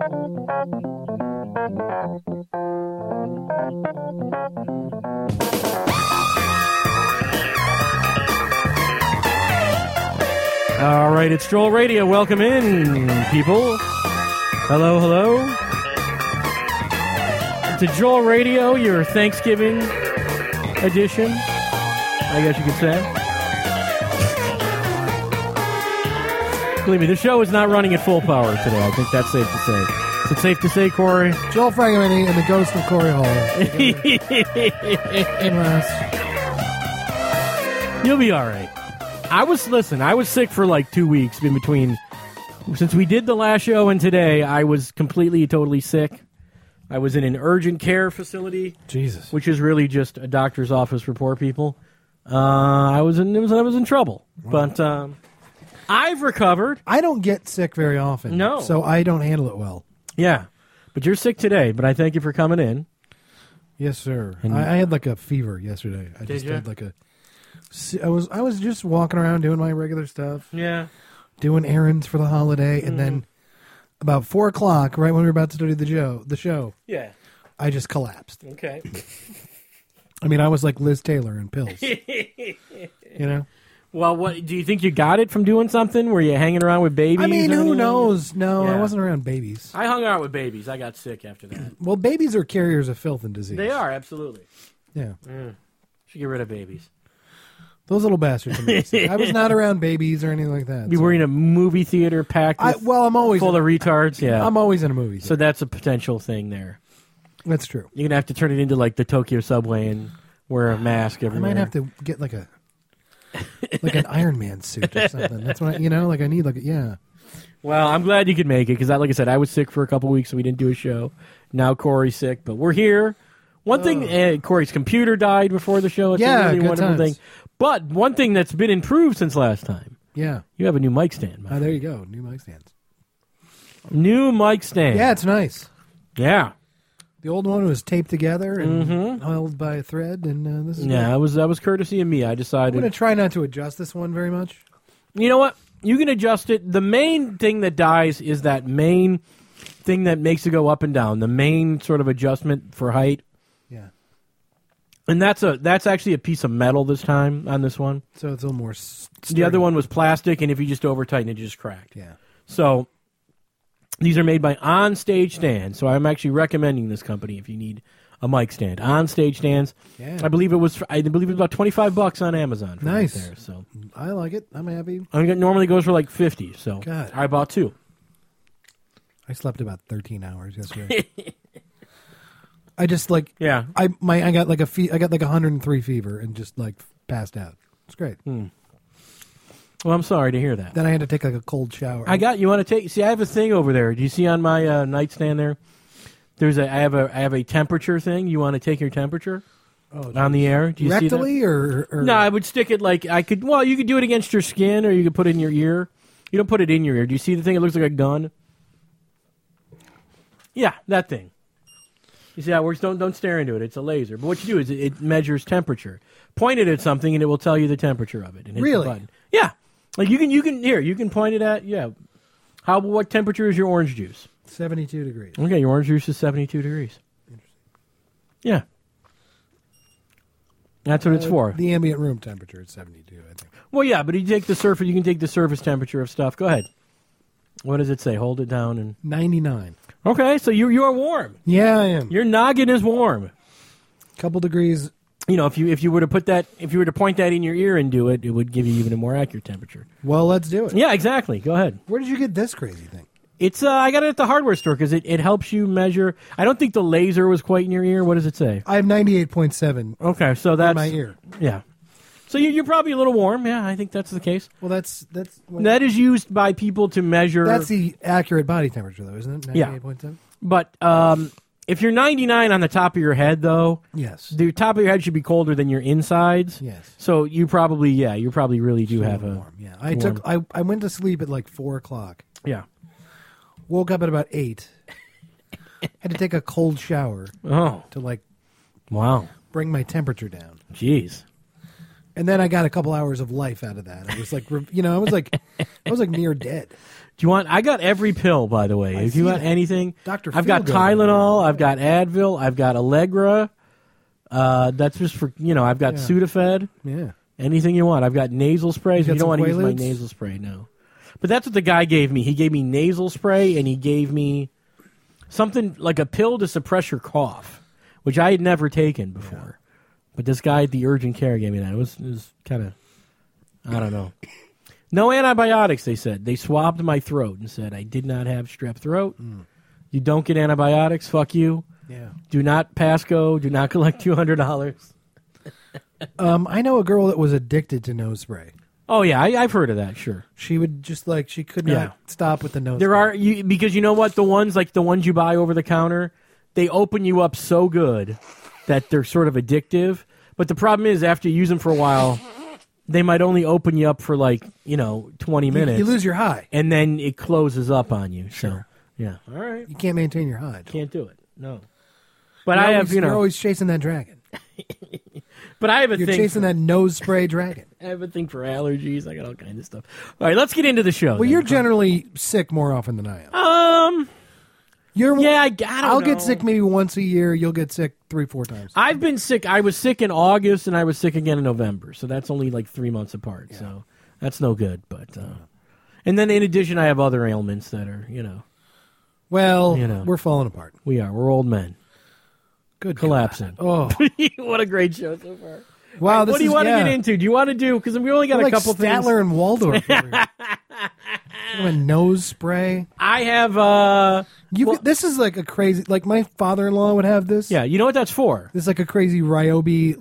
All right, it's Joel Radio. Welcome in, people. Hello, hello. To Joel Radio, your Thanksgiving edition, I guess you could say. Believe me, the show is not running at full power today. I think that's safe to say. Is it safe to say, Corey? Joel Frangomini and the ghost of Corey Hall. You'll be all right. I was sick for like 2 weeks in between. Since we did the last show and today, I was completely, totally sick. I was in an urgent care facility. Jesus. Which is really just a doctor's office for poor people. I was in trouble. Wow. But I've recovered. I don't get sick very often. No. So I don't handle it well. Yeah. But you're sick today, but I thank you for coming in. Yes, sir. I had like a fever yesterday. I just had like a... I was just walking around doing my regular stuff. Yeah. Doing errands for the holiday, and then about 4 o'clock, right when we were about to do the show, yeah, I just collapsed. Okay. I mean, I was like Liz Taylor in pills. You know? Well, what do you think you got it from doing something? Were you hanging around with babies? I mean, who knows? No, yeah. I wasn't around babies. I hung out with babies. I got sick after that. Well, babies are carriers of filth and disease. They are, absolutely. Yeah. Should get rid of babies. Those little bastards. I was not around babies or anything like that. You were in a movie theater packed with I'm always full of retards. Yeah, I'm always in a movie theater. So that's a potential thing there. That's true. You're going to have to turn it into like the Tokyo subway and wear a mask everywhere. I might have to get like an Iron Man suit or something. That's what I need yeah. Well, I'm glad you could make it because, like I said, I was sick for a couple weeks, so we didn't do a show. Now Corey's sick, but we're here. One thing, Corey's computer died before the show. It's a really wonderful thing. But one thing that's been improved since last time. Yeah. You have a new mic stand. There you go. New mic stands. New mic stand. Yeah, it's nice. Yeah. The old one was taped together and held by a thread, and this is that was courtesy of me. I decided. I'm going to try not to adjust this one very much. You know what? You can adjust it. The main thing that dies is that main thing that makes it go up and down. The main sort of adjustment for height. Yeah. And that's actually a piece of metal this time on this one. So it's a little more sturdy. The other one was plastic, and if you just over-tighten it, just cracked. Yeah. So these are made by On-Stage Stands, so I'm actually recommending this company if you need a mic stand. On-Stage Stands. Yeah. I believe it was about $25 on Amazon. Nice. There, so I like it. I'm happy. I mean, it normally goes for like $50, so God. I bought 2. I slept about 13 hours yesterday. I just I got like I got like 103 fever and just like passed out. It's great. Well, I'm sorry to hear that. Then I had to take like a cold shower. You want to take? See, I have a thing over there. Do you see on my nightstand there? I have a temperature thing. You want to take your temperature on the air? Do you see that? Rectally or no? I would stick it like I could. Well, you could do it against your skin, or you could put it in your ear. You don't put it in your ear. Do you see the thing? It looks like a gun. Yeah, that thing. You see how it works? Don't stare into it. It's a laser. But what you do is it measures temperature. Point it at something, and it will tell you the temperature of it. And hit really? The button. Yeah. Like you can point it at What temperature is your orange juice? 72 degrees. Okay, your orange juice is 72 degrees. Interesting. Yeah. That's what it's for. The ambient room temperature is 72, I think. Well, yeah, but you can take the surface temperature of stuff. Go ahead. What does it say? Hold it down and 99. Okay, so you are warm. Yeah, I am. Your noggin is warm. Couple degrees. You know, if you were to point that in your ear and do it, it would give you even a more accurate temperature. Well, let's do it. Yeah, exactly. Go ahead. Where did you get this crazy thing? It's I got it at the hardware store because it helps you measure. I don't think the laser was quite in your ear. What does it say? I have 98.7. Okay, so that's in my ear. Yeah. So you're probably a little warm. Yeah, I think that's the case. Well, that is used by people to measure. That's the accurate body temperature, though, isn't it? 98.7? Yeah. But if you're 99 on the top of your head, though, yes, the top of your head should be colder than your insides. Yes. So you probably really do have a warm. Yeah. I went to sleep at like 4 o'clock. Yeah. Woke up at about 8. Had to take a cold shower. Oh. To wow. bring my temperature down. Jeez. And then I got a couple hours of life out of that. I was like, I was like near dead. Do you want? I got every pill, by the way. If you want anything, I've got Tylenol, I've got Advil, I've got Allegra. That's just for I've got Sudafed. Yeah. Anything you want. I've got nasal sprays. You don't want to use my nasal spray, no. But that's what the guy gave me. He gave me nasal spray, and he gave me something like a pill to suppress your cough, which I had never taken before. But this guy at the urgent care gave me that. It was kind of, I don't know. No antibiotics, they said. They swabbed my throat and said I did not have strep throat. You don't get antibiotics, fuck you. Yeah. Do not pass go. Do not collect $200. I know a girl that was addicted to nose spray. Oh, yeah, I've heard of that, sure. She would just she could not stop with the nose spray. Because you know what? The ones you buy over the counter, they open you up so good that they're sort of addictive. But the problem is, after you use them for a while, they might only open you up for 20 minutes. You lose your high. And then it closes up on you. Sure. So, yeah. All right. You can't maintain your high. Can't do it. No. But you're always chasing that dragon. But I have You're chasing that nose spray dragon. I have a thing for allergies. I got all kinds of stuff. All right, let's get into the show. Well, you're generally sick more often than I am. I don't know. I'll get sick maybe once a year. You'll get sick 3-4 times. I've been sick. I was sick in August, and I was sick again in November. So that's only 3 months apart. Yeah. So that's no good. But and then in addition, I have other ailments that are, Well, we're falling apart. We are. We're old men. Good collapsing. God. Oh, what a great show so far. Wow, what do you want to get into? Do you want to do? Because we only got a couple things. Statler and Waldorf. A nose spray. I have. This is a crazy. My father-in-law would have this. Yeah, you know what that's for? This is a crazy Ryobi.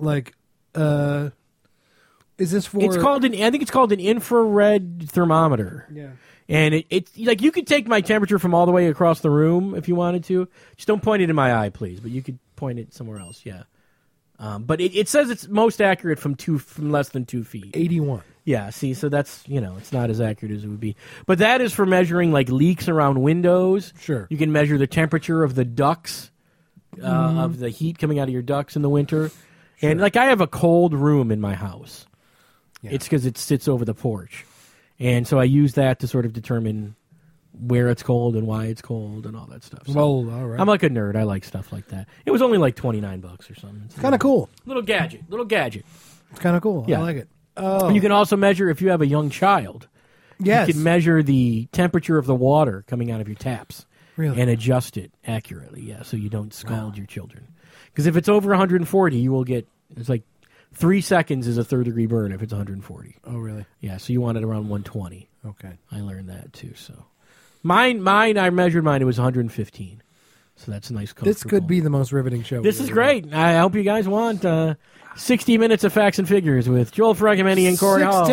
Is this for? It's called I think it's called an infrared thermometer. Yeah. And it's you could take my temperature from all the way across the room if you wanted to. Just don't point it in my eye, please. But you could point it somewhere else. Yeah. But it says it's most accurate from less than 2 feet. 81. Yeah. See, so that's it's not as accurate as it would be. But that is for measuring leaks around windows. Sure. You can measure the temperature of the ducts, of the heat coming out of your ducts in the winter. Sure. And I have a cold room in my house. Yeah. It's because it sits over the porch. And so I use that to sort of determine where it's cold and why it's cold and all that stuff. So all right. I'm like a nerd. I like stuff like that. It was only $29 or something. It's kind of cool. Little gadget. It's kind of cool. Yeah. I like it. Oh. And you can also measure if you have a young child. Yes. You can measure the temperature of the water coming out of your taps. Really? And adjust it accurately. Yeah, so you don't scald your children. Because if it's over 140, you will get, it's 3 seconds is a third-degree burn if it's 140. Oh, really? Yeah, so you want it around 120. Okay. I learned that, too. So mine, I measured mine, it was 115. So that's a nice comfortable. This could be the most riveting show. This is great. I hope you guys want 60 minutes of facts and figures with Joel Fragomeni and Corey Hall.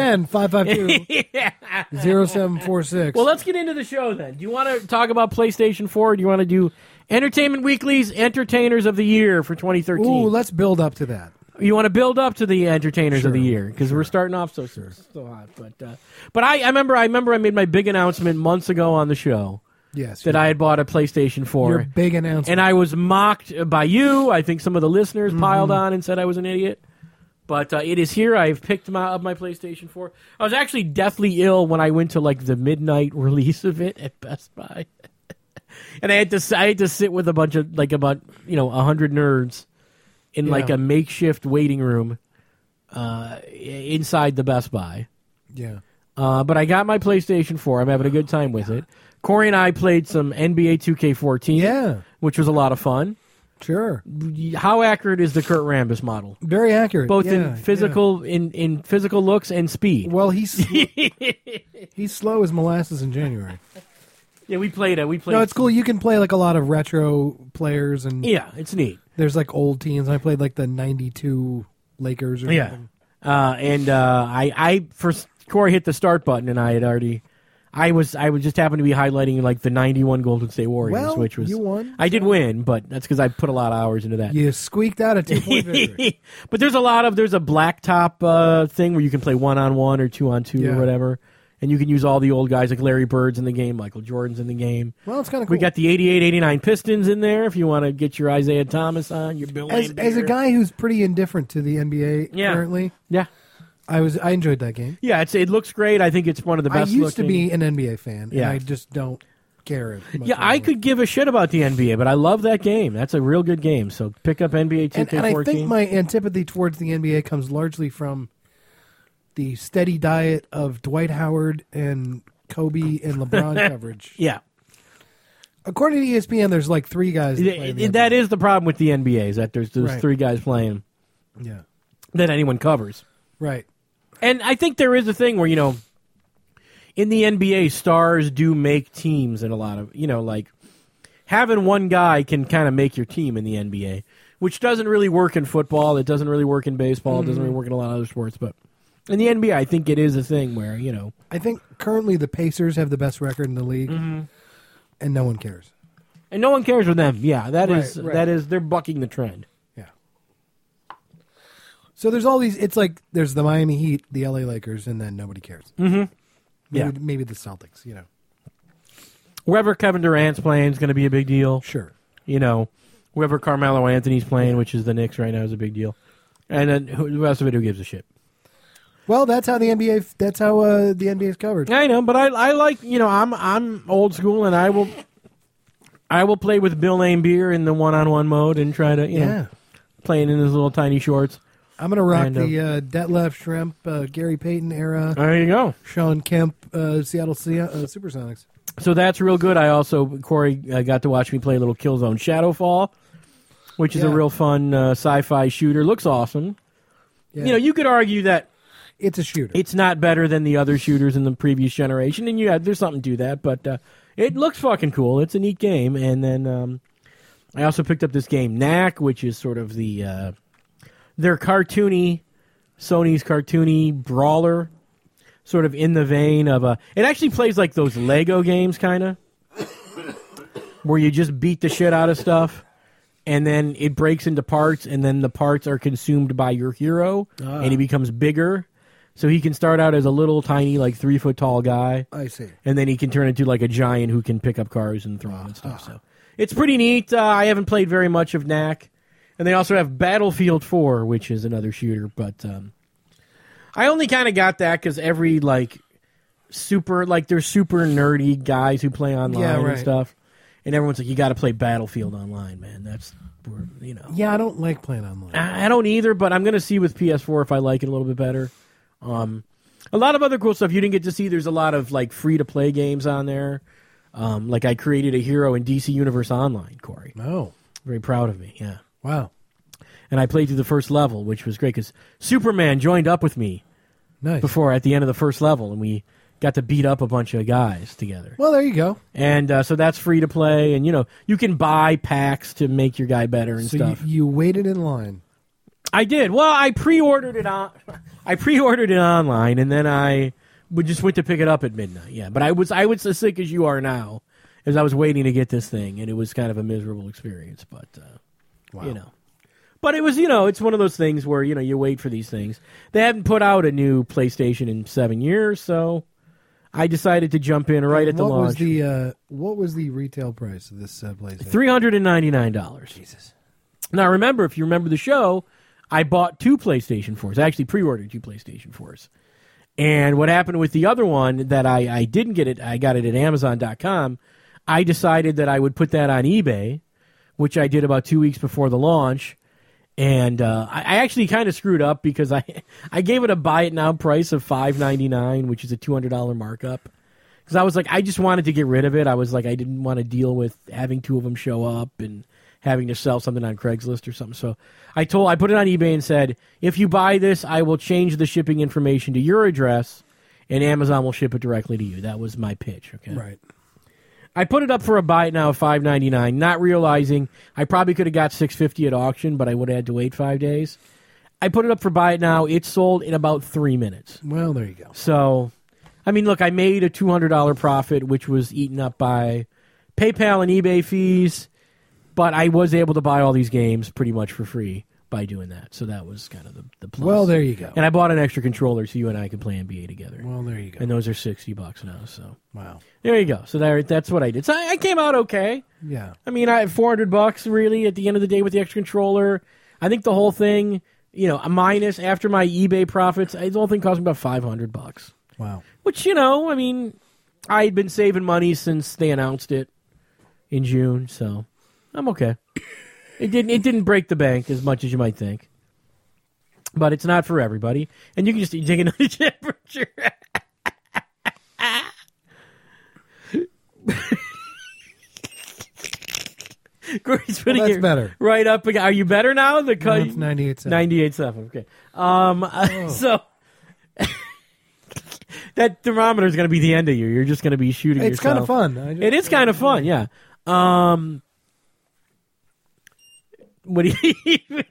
610-552-0746. Well, let's get into the show then. Do you want to talk about PlayStation 4? Or do you want to do Entertainment Weekly's Entertainers of the Year for 2013? Ooh, let's build up to that. You want to build up to the Entertainers of the Year because we're starting off so hot. But I remember I made my big announcement months ago on the show. Yes, that I had bought a PlayStation 4. Your big announcement. And I was mocked by you. I think some of the listeners piled on and said I was an idiot. But it is here. I've picked up my PlayStation 4. I was actually deathly ill when I went to the midnight release of it at Best Buy. And I had to sit with a bunch of about 100 nerds in a makeshift waiting room inside the Best Buy. Yeah. But I got my PlayStation 4. I'm having a good time with it. Corey and I played some NBA 2K14, which was a lot of fun. Sure. How accurate is the Kurt Rambis model? Very accurate, both in physical in physical looks and speed. Well, he's slow as molasses in January. Yeah, we played it. No, it's cool. You can play a lot of retro players and it's neat. There's old teams. I played the '92 Lakers. Or something. I first Corey hit the start button and I had already. I was just happened to be highlighting the '91 Golden State Warriors, which was you won. I did win, but that's because I put a lot of hours into that. You squeaked out a 2-point victory. But there's a blacktop thing where you can play 1-on-1 or 2-on-2 or whatever, and you can use all the old guys like Larry Bird's in the game, Michael Jordan's in the game. Well, it's kind of cool. We got the '88-'89 Pistons in there if you want to get your Isaiah Thomas on. Your Bill as a guy who's pretty indifferent to the NBA currently. Yeah. I enjoyed that game. Yeah, it looks great. I think it's one of the best. I used to be an NBA fan, and I just don't care. Yeah, I could give a shit about the NBA, but I love that game. That's a real good game. So pick up NBA 2K14. And I think my antipathy towards the NBA comes largely from the steady diet of Dwight Howard and Kobe and LeBron coverage. Yeah. According to ESPN, there's like 3 guys. That is the problem with the NBA, is that there's 3 guys playing. Yeah. That anyone covers. Right. And I think there is a thing where, in the NBA, stars do make teams in a lot of, like, having one guy can kind of make your team in the NBA, which doesn't really work in football. It doesn't really work in baseball. It doesn't really work in a lot of other sports. But in the NBA, I think it is a thing where, I think currently the Pacers have the best record in the league, and no one cares. And no one cares with them. Yeah, that is, they're bucking the trend. So there's all these. It's like there's the Miami Heat, the LA Lakers, and then nobody cares. Mm-hmm. Maybe the Celtics. Wherever Kevin Durant's playing is going to be a big deal. Sure. Wherever Carmelo Anthony's playing, which is the Knicks right now, is a big deal. And then the rest of it, who gives a shit? Well, that's how the NBA. That's how the NBA is covered. I know, but I like. I'm old school, and I will play with Bill Laimbeer in the one-on-one mode and try to playing in his little tiny shorts. I'm going to rock the Detlef Schrempf, Gary Payton era. There you go. Sean Kemp, Seattle Supersonics. So that's real good. Corey got to watch me play a little Killzone Shadowfall, which is a real fun sci-fi shooter. Looks awesome. Yeah. You could argue that it's a shooter. It's not better than the other shooters in the previous generation, and there's something to that, but it looks fucking cool. It's a neat game. And then I also picked up this game, Knack, which is sort of the... They're Sony's cartoony brawler, sort of in the vein of it actually plays like those Lego games, kind of, where you just beat the shit out of stuff, and then it breaks into parts, and then the parts are consumed by your hero, and he becomes bigger. So he can start out as a little tiny, like 3-foot tall guy. I see. And then he can turn into like a giant who can pick up cars and throw them and stuff. So it's pretty neat. I haven't played very much of Knack. And they also have Battlefield 4, which is another shooter. But I only kind of got that because every, there's super nerdy guys who play online and stuff. And everyone's like, you got to play Battlefield online, man. That's, Yeah, I don't like playing online. I don't either, but I'm going to see with PS4 if I like it a little bit better. A lot of other cool stuff you didn't get to see. There's a lot of, free-to-play games on there. I created a hero in DC Universe Online, Corey. Oh. Very proud of me, yeah. Wow. And I played through the first level, which was great because Superman joined up with me before at the end of the first level, and we got to beat up a bunch of guys together. Well, there you go. And so that's free to play, and you can buy packs to make your guy better and stuff. You waited in line. I did. Well, I pre-ordered it online, and then I just went to pick it up at midnight. Yeah, but I was as sick as you are now, as I was waiting to get this thing, and it was kind of a miserable experience. But wow. But it was, it's one of those things where, you wait for these things. They hadn't put out a new PlayStation in 7 years, so I decided to jump in right at the launch. What was the retail price of this PlayStation? $399. Jesus. Now, if you remember the show, I bought 2 PlayStation 4s. I actually pre-ordered 2 PlayStation 4s. And what happened with the other one that I didn't get it, I got it at Amazon.com, I decided that I would put that on eBay, which I did about 2 weeks before the launch. And I actually kind of screwed up because I gave it a buy it now price of $5.99, which is a $200 markup. Because I was like, I just wanted to get rid of it. I was like, I didn't want to deal with having 2 of them show up and having to sell something on Craigslist or something. So I put it on eBay and said, if you buy this, I will change the shipping information to your address, and Amazon will ship it directly to you. That was my pitch. Okay, right. I put it up for a buy it now of $5.99, not realizing I probably could have got $6.50 at auction, but I would have had to wait 5 days. I put it up for buy it now. It sold in about 3 minutes. Well, there you go. So, I mean, look, I made a $200 profit, which was eaten up by PayPal and eBay fees, but I was able to buy all these games pretty much for free by doing that. So that was kind of the plus. Well, there you go. And I bought an extra controller so you and I could play NBA together. Well, there you go. And those are $60 now. So wow, there you go. So that's what I did. So I came out okay. Yeah. I mean, I had $400 really at the end of the day with the extra controller. I think the whole thing minus after my eBay profits, the whole thing cost me about $500. Wow. Which, I mean, I'd been saving money since they announced it in June, so I'm okay. It didn't break the bank as much as you might think. But it's not for everybody. And you can just take another temperature. Corey's putting that's better. Right up. Are you better now? No, it's 98.7. 98.7. Okay. So that thermometer is going to be the end of you. You're just going to be shooting yourself. It's kind of fun. It is kind of fun, yeah. What do you...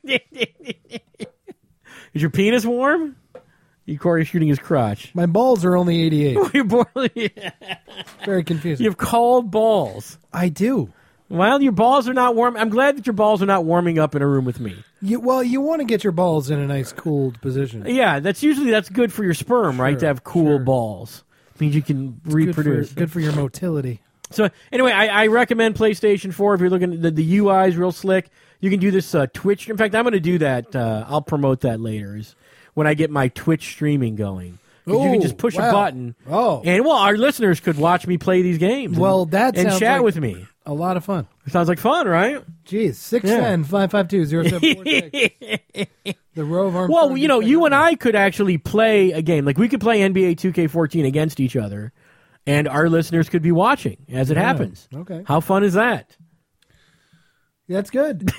Is your penis warm? Corey's shooting his crotch. My balls are only 88. You're born... Very confusing. You have cold balls. I do. Well, your balls are not warm. I'm glad that your balls are not warming up in a room with me. You want to get your balls in a nice cooled position. Yeah, that's good for your sperm, right? To have cool balls. It means you can reproduce. Good for your motility. So anyway, I recommend PlayStation 4 if you're looking at the UI is real slick. You can do this Twitch. In fact, I'm going to do that. I'll promote that later. Is when I get my Twitch streaming going. You can just push a button. And our listeners could watch me play these games. And chat like with me. A lot of fun. It sounds like fun, right? Jeez, 610-552-0746. The Rove Armstrong. Well, you and I could actually play a game. Like we could play NBA 2K14 against each other, and our listeners could be watching as it happens. Okay. How fun is that? That's good.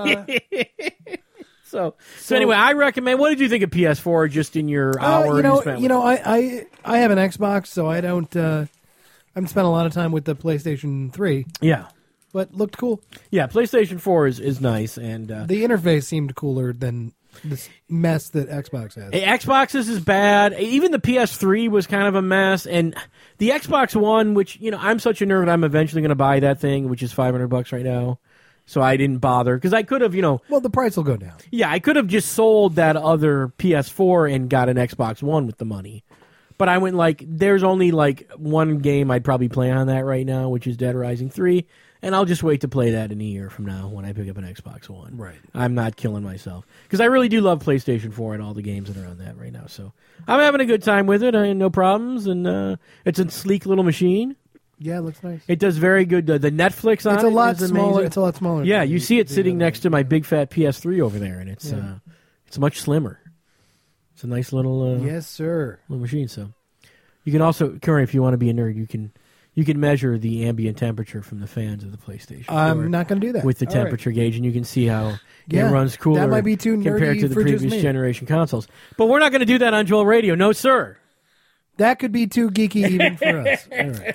So anyway, I recommend. What did you think of PS4? Just in your hour, I have an Xbox, so I don't. I haven't spent a lot of time with the PlayStation 3. Yeah, but looked cool. Yeah, PlayStation 4 is nice, and the interface seemed cooler than this mess that Xbox has. Xbox's is bad. Even the PS3 was kind of a mess, and the Xbox One, which I'm such a nerd, I'm eventually going to buy that thing, which is $500 right now. So I didn't bother because I could have, Well, the price will go down. Yeah, I could have just sold that other PS4 and got an Xbox One with the money. But I went there's only one game I'd probably play on that right now, which is Dead Rising 3, and I'll just wait to play that in a year from now when I pick up an Xbox One. Right. I'm not killing myself because I really do love PlayStation 4 and all the games that are on that right now. So I'm having a good time with it, no problems, and it's a sleek little machine. Yeah, it looks nice. It does very good. The Netflix on it is smaller. It's a lot smaller. Yeah, you see it sitting next to my big fat PS3 over there, and it's much slimmer. It's a nice little yes, sir, little machine. So you can also, Curry, if you want to be a nerd, you can measure the ambient temperature from the fans of the PlayStation 4. I'm not going to do that with the temperature gauge, and you can see how it runs cooler. That might be too nerdy compared to the for previous generation consoles. But we're not going to do that on Joel Radio, no sir. That could be too geeky even for us.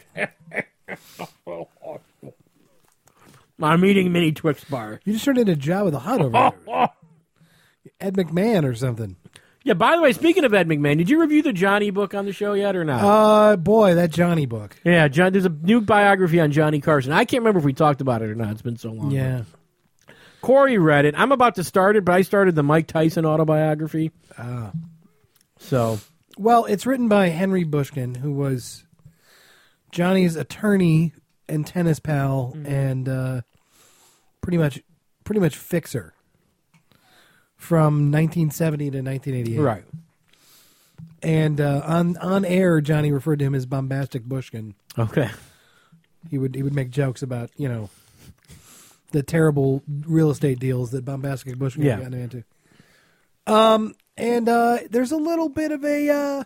All right. I'm eating mini Twix bar. You just turned into Jabba the Hutt over there. Ed McMahon or something. Yeah, by the way, speaking of Ed McMahon, did you review the Johnny book on the show yet or not? Boy, that Johnny book. Yeah, there's a new biography on Johnny Carson. I can't remember if we talked about it or not. It's been so long. Yeah. Corey read it. I'm about to start it, but I started the Mike Tyson autobiography. So... Well, it's written by Henry Bushkin, who was Johnny's attorney and tennis pal, and pretty much fixer from 1970 to 1988. Right. And on air, Johnny referred to him as Bombastic Bushkin. Okay. He would make jokes about the terrible real estate deals that Bombastic Bushkin had gotten into. And there's a little bit of a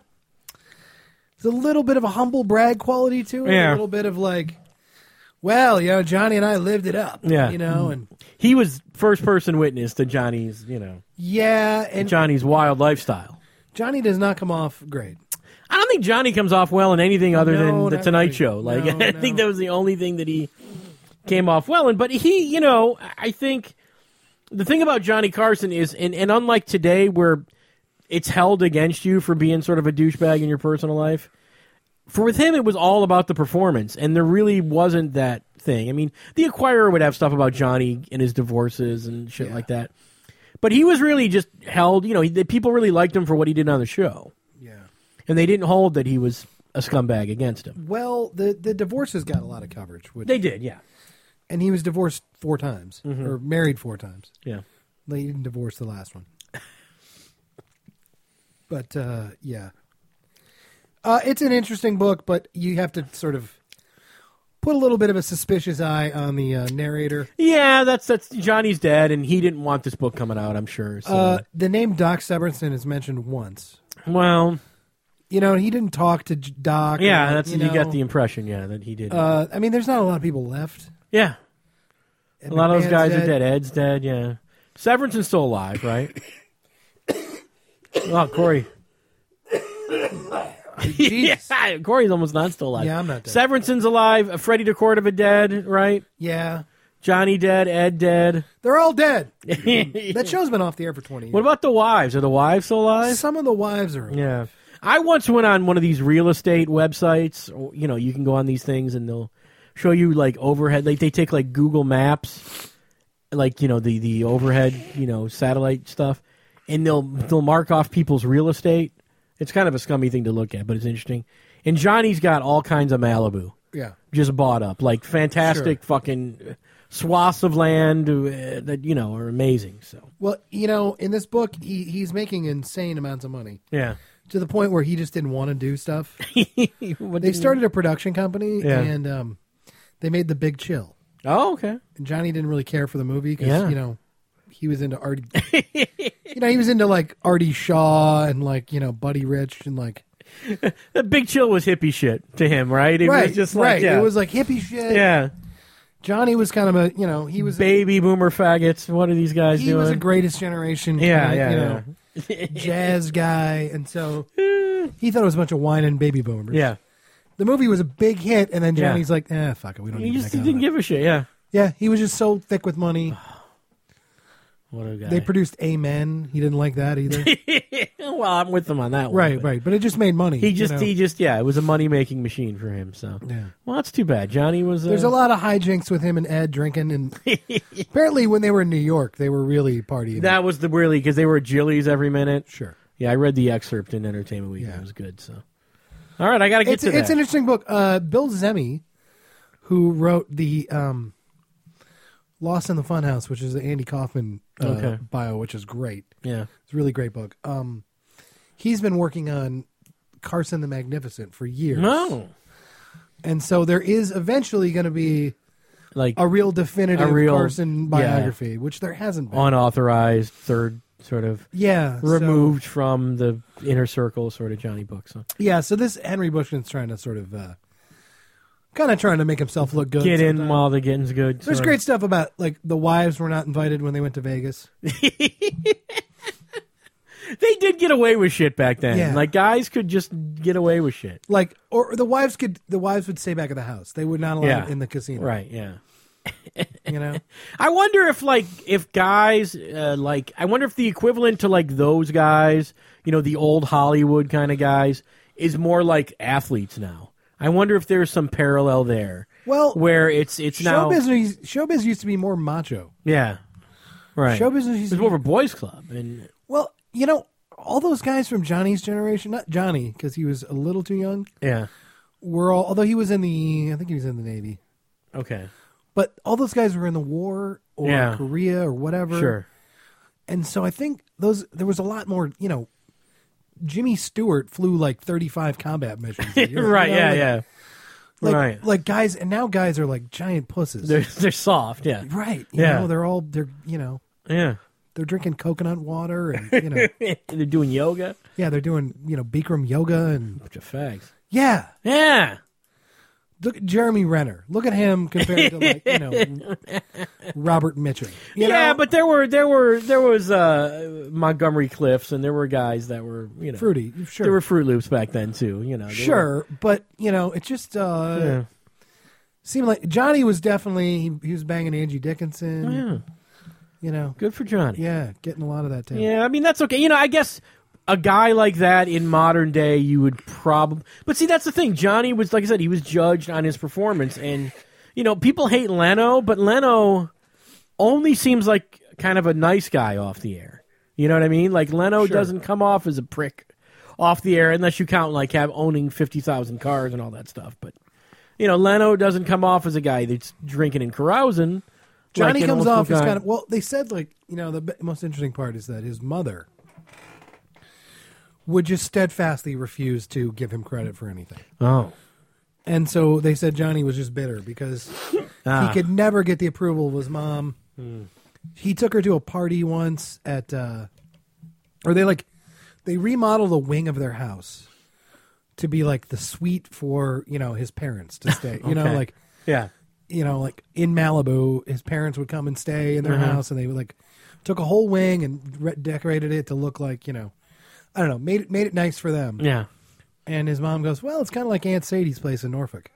humble brag quality to it. Yeah. A little bit of Johnny and I lived it up. Yeah. And he was first person witness to Johnny's, Yeah, and Johnny's wild lifestyle. Johnny does not come off great. I don't think Johnny comes off well in anything other than the Tonight really. Show. I think that was the only thing that he came off well in. But he, I think the thing about Johnny Carson is, and unlike today where it's held against you for being sort of a douchebag in your personal life, with him it was all about the performance, and there really wasn't that thing. I mean, the Enquirer would have stuff about Johnny and his divorces and shit like that. But he was really just held, people really liked him for what he did on the show. Yeah. And they didn't hold that he was a scumbag against him. Well, the divorces got a lot of coverage. They did, yeah. And he was divorced 4 times, or married 4 times. Yeah. They didn't divorce the last one. But yeah, it's an interesting book, but you have to sort of put a little bit of a suspicious eye on the narrator. Yeah, that's Johnny's dead, and he didn't want this book coming out, I'm sure. So. The name Doc Severinsen is mentioned once. Well, he didn't talk to Doc. Yeah, you get the impression, that he did. I mean, there's not a lot of people left. Yeah. And a lot of those guys dead. are dead. Ed's dead, yeah. Severinsen's still alive, right? Oh, Corey. Yeah, Corey's almost not still alive. Yeah, I'm not dead. Severinsen's alive. Freddie DeCordova dead, right? Yeah. Johnny dead. Ed dead. They're all dead. That show's been off the air for 20 years. What about the wives? Are the wives still alive? Some of the wives are alive. Yeah. I once went on one of these real estate websites. You can go on these things and they'll show you like overhead. Like they take like Google Maps, like the overhead satellite stuff, and they'll mark off people's real estate. It's kind of a scummy thing to look at, but it's interesting. And Johnny's got all kinds of Malibu. Yeah. Just bought up. Like fantastic fucking swaths of land that, are amazing. So. Well, in this book, he's making insane amounts of money. Yeah. To the point where he just didn't want to do stuff. They started a production company, and they made The Big Chill. Oh, okay. And Johnny didn't really care for the movie because, he was into Artie. He was into like Artie Shaw and like Buddy Rich and like The Big Chill was hippie shit to him, right? It was just like it was like hippie shit. Yeah. Johnny was kind of a he was baby boomer faggots. What are these guys doing? He was a Greatest Generation. Jazz guy, and so he thought it was a bunch of whining baby boomers. Yeah. The movie was a big hit, and then Johnny's like, fuck it, we don't need to make it. He didn't give a shit. Yeah. Yeah, he was just so thick with money. What a guy. They produced Amen. He didn't like that either. Well, I'm with him on that one. Right. But it just made money. He just, it was a money-making machine for him. So, well, that's too bad. Johnny was. There's a lot of hijinks with him and Ed drinking, and apparently when they were in New York, they were really partying. That was because they were at Jilly's every minute. Sure. Yeah, I read the excerpt in Entertainment Weekly. Yeah. It was good. So, all right, I got to get to that. It's an interesting book. Bill Zemi, who wrote the Lost in the Funhouse, which is the Andy Kaufman bio, which is great. Yeah. It's a really great book. He's been working on Carson the Magnificent for years. No. And so there is eventually going to be like a real definitive Carson biography, which there hasn't been. Unauthorized, third sort of removed from the inner circle sort of Johnny book. So. Yeah, so this Henry Bushkin's trying to sort of kind of trying to make himself look good. Get in while the getting's good. There's great stuff about like the wives were not invited when they went to Vegas. They did get away with shit back then. Yeah. Like guys could just get away with shit. Like the wives would stay back at the house. They would not allow it in the casino. Right, yeah. I wonder if guys I wonder if the equivalent to like those guys, the old Hollywood kind of guys is more like athletes now. I wonder if there's some parallel there. Well, where it's now showbiz used to be more macho. Yeah. Right. Showbiz used to be more of a boys club and all those guys from Johnny's generation, not Johnny because he was a little too young. Yeah. Although he was I think he was in the Navy. Okay. But all those guys were in the war or Korea or whatever. Sure. And so I think there was a lot more, Jimmy Stewart flew like 35 combat missions. Right, Like guys, and now guys are like giant pusses. They're soft, yeah. Right. Yeah. They're drinking coconut water and, they're doing yoga. Yeah, they're doing, Bikram yoga and. Bunch of fags. Yeah. Yeah. Look at Jeremy Renner. Look at him compared to Robert Mitchum. But there was Montgomery Cliffs, and there were guys that were fruity. Sure, there were Fruit Loops back then too. Sure, but it just seemed like Johnny was definitely he was banging Angie Dickinson. Yeah, good for Johnny. Yeah, getting a lot of that. Yeah, I mean that's okay. I guess. A guy like that in modern day, you would probably... But see, that's the thing. Johnny was, like I said, he was judged on his performance. And, people hate Leno, but Leno only seems like kind of a nice guy off the air. You know what I mean? Like, Leno doesn't come off as a prick off the air unless you count, like, owning 50,000 cars and all that stuff. But, Leno doesn't come off as a guy that's drinking and carousing. Johnny comes off as kind of... Well, they said, like, the most interesting part is that his mother... would just steadfastly refuse to give him credit for anything. Oh. And so they said Johnny was just bitter because he could never get the approval of his mom. He took her to a party once at, they remodeled a wing of their house to be like the suite for, his parents to stay. Yeah. Like in Malibu, his parents would come and stay in their house, and they would took a whole wing and decorated it to look like, I don't know, made it nice for them. Yeah. And his mom goes, well, it's kind of like Aunt Sadie's place in Norfolk.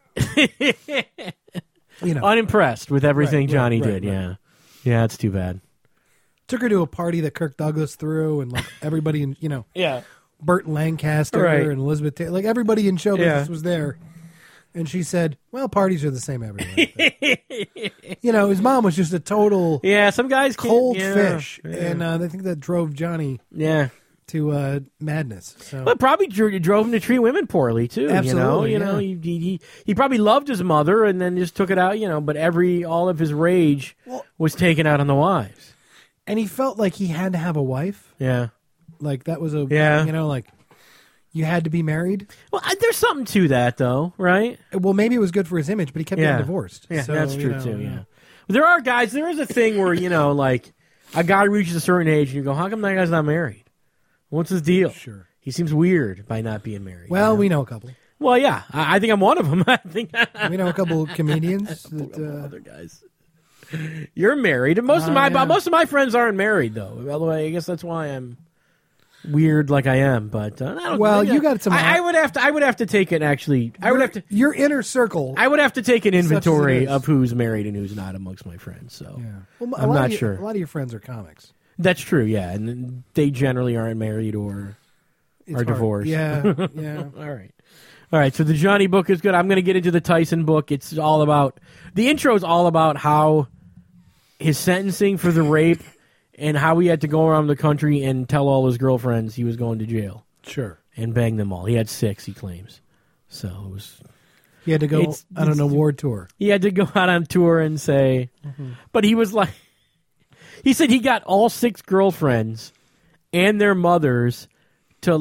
Unimpressed with everything Johnny did. Right. Yeah. Yeah, it's too bad. Took her to a party that Kirk Douglas threw, and everybody in, Yeah. Burt Lancaster and Elizabeth Taylor, everybody in show business was there. And she said, well, parties are the same everywhere. His mom was just a total some guys cold fish. Yeah. And I think that drove Johnny to madness. So. Well, it probably drove him to treat women poorly, too. Absolutely. He probably loved his mother and then just took it out, but all of his rage was taken out on the wives. And he felt like he had to have a wife. Yeah. Like that was you had to be married. Well, there's something to that, though, right? Well, maybe it was good for his image, but he kept getting divorced. Yeah, so, that's true, too, yeah. There are guys, there is a thing where, a guy reaches a certain age and you go, how come that guy's not married? What's his deal? Sure. He seems weird by not being married. Well, we know a couple. Well, yeah. I think I'm one of them. We know a couple of comedians. Other guys. You're married. And most of my friends aren't married, though. Although I guess that's why I'm weird like I am. But I don't. Well, you got some. I would have to take it. Actually, your inner circle. I would have to take an inventory of who's married and who's not amongst my friends. So I'm not sure. A lot of your friends are comics. That's true. Yeah, and they generally aren't married or are divorced. Yeah. Yeah. All right. So the Johnny book is good. I'm going to get into the Tyson book. It's all about the intro is all about how his sentencing for the rape. And how he had to go around the country and tell all his girlfriends he was going to jail. Sure. And bang them all. He had 6, he claims. So it was... He had to go on an award tour. He had to go out on tour and say... But he was like... He said he got all 6 girlfriends and their mothers to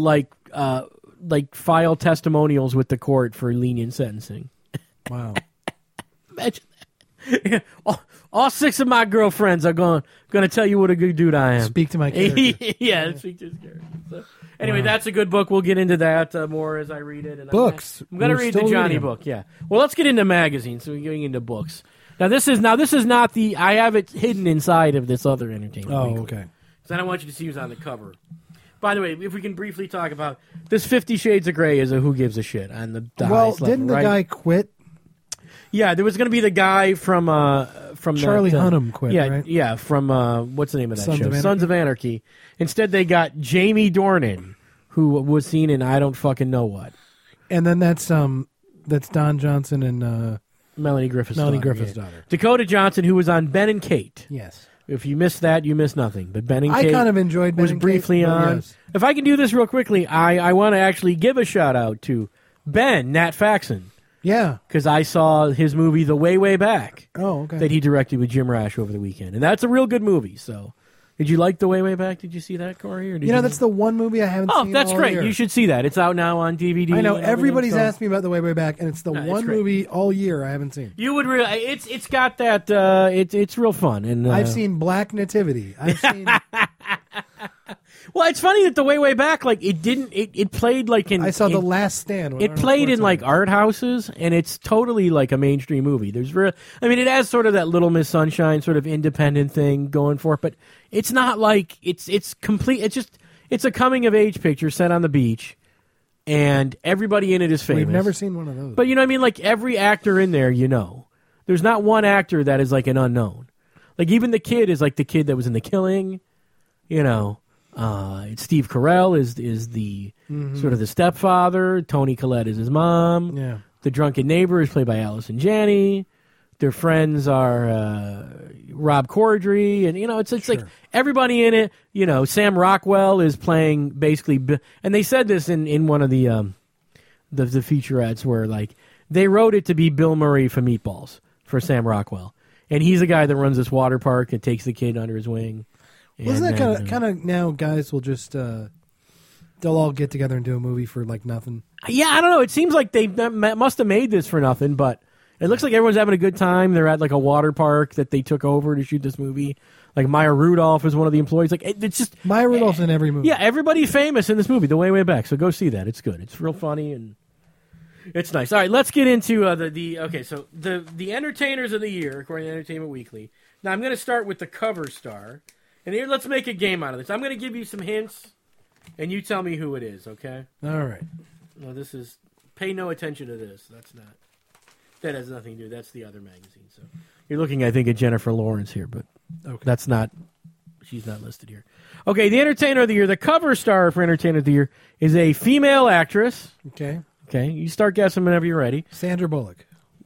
file testimonials with the court for lenient sentencing. Wow. Imagine that. All 6 of my girlfriends are going to tell you what a good dude I am. Speak to my character. Speak to his character. So, anyway, that's a good book. We'll get into that more as I read it. And books. I'm going to read the Johnny book. Yeah. Well, let's get into magazines. So we're getting into books. Now this is not the. I have it hidden inside of this other entertainment. Oh, weekly, okay. Because I don't want you to see who's on the cover. By the way, if we can briefly talk about this, 50 Shades of Grey is a who gives a shit on the highest level, didn't the guy quit? Yeah, there was going to be the guy from Charlie Hunnam quit. Yeah, right? yeah, from what's the name of that show? Sons of Anarchy. Instead, they got Jamie Dornan, who was seen in I don't fucking know what. And then that's Don Johnson and Melanie Griffith's daughter. Dakota Johnson, who was on Ben and Kate. Yes. If you missed that, you missed nothing. But Ben and Kate, I kind of enjoyed Ben was and briefly Kate, on. Yes. If I can do this real quickly, I want to actually give a shout out to Ben Nat Faxon. Yeah. Because I saw his movie The Way, Way Back. Oh, okay. That he directed with Jim Rash over the weekend. And that's a real good movie. So, did you like The Way, Way Back? Did you see that, Corey? Or that's the one movie I haven't seen. Oh, that's great. Year. You should see that. It's out now on DVD. I know. Everybody's asked me about The Way, Way Back, and it's the one movie all year I haven't seen. You would really... It's got that... It's real fun. And I've seen Black Nativity. I've seen... Well, it's funny that The Way, Way Back, it played like in... I saw The Last Stand. It played in art houses, and it's totally like a mainstream movie. It has sort of that Little Miss Sunshine sort of independent thing going for it, but it's not like it's complete. It's a coming of age picture set on the beach, and everybody in it is famous. We've never seen one of those. But you know what I mean? Like every actor in there, there's not one actor that is like an unknown. Like even the kid is like the kid that was in The Killing, It's Steve Carell is the sort of the stepfather. Toni Collette is his mom. Yeah. The drunken neighbor is played by Allison Janney. Their friends are Rob Corddry, and it's like everybody in it. Sam Rockwell is playing basically, and they said this in one of the featurettes where like they wrote it to be Bill Murray for Meatballs for Sam Rockwell, and he's the guy that runs this water park and takes the kid under his wing. Wasn't that kind of now guys will just they'll all get together and do a movie for like nothing. Yeah, I don't know. It seems like they must have made this for nothing, but it looks like everyone's having a good time. They're at like a water park that they took over to shoot this movie. Like Maya Rudolph is one of the employees. Like it's just Maya Rudolph's in every movie. Yeah, everybody's famous in this movie. The Way Back. So go see that. It's good. It's real funny and it's nice. All right, let's get into the entertainers of the year according to Entertainment Weekly. Now I'm going to start with the cover star, and here let's make a game out of this. I'm going to give you some hints, and you tell me who it is. Okay? All right. No, this is. Pay no attention to this. That's not. That has nothing to do. That's the other magazine. So you're looking, I think, at Jennifer Lawrence here, but that's not. She's not listed here. Okay, the Entertainer of the Year, the cover star for Entertainer of the Year is a female actress. Okay. Okay, you start guessing whenever you're ready. Sandra Bullock.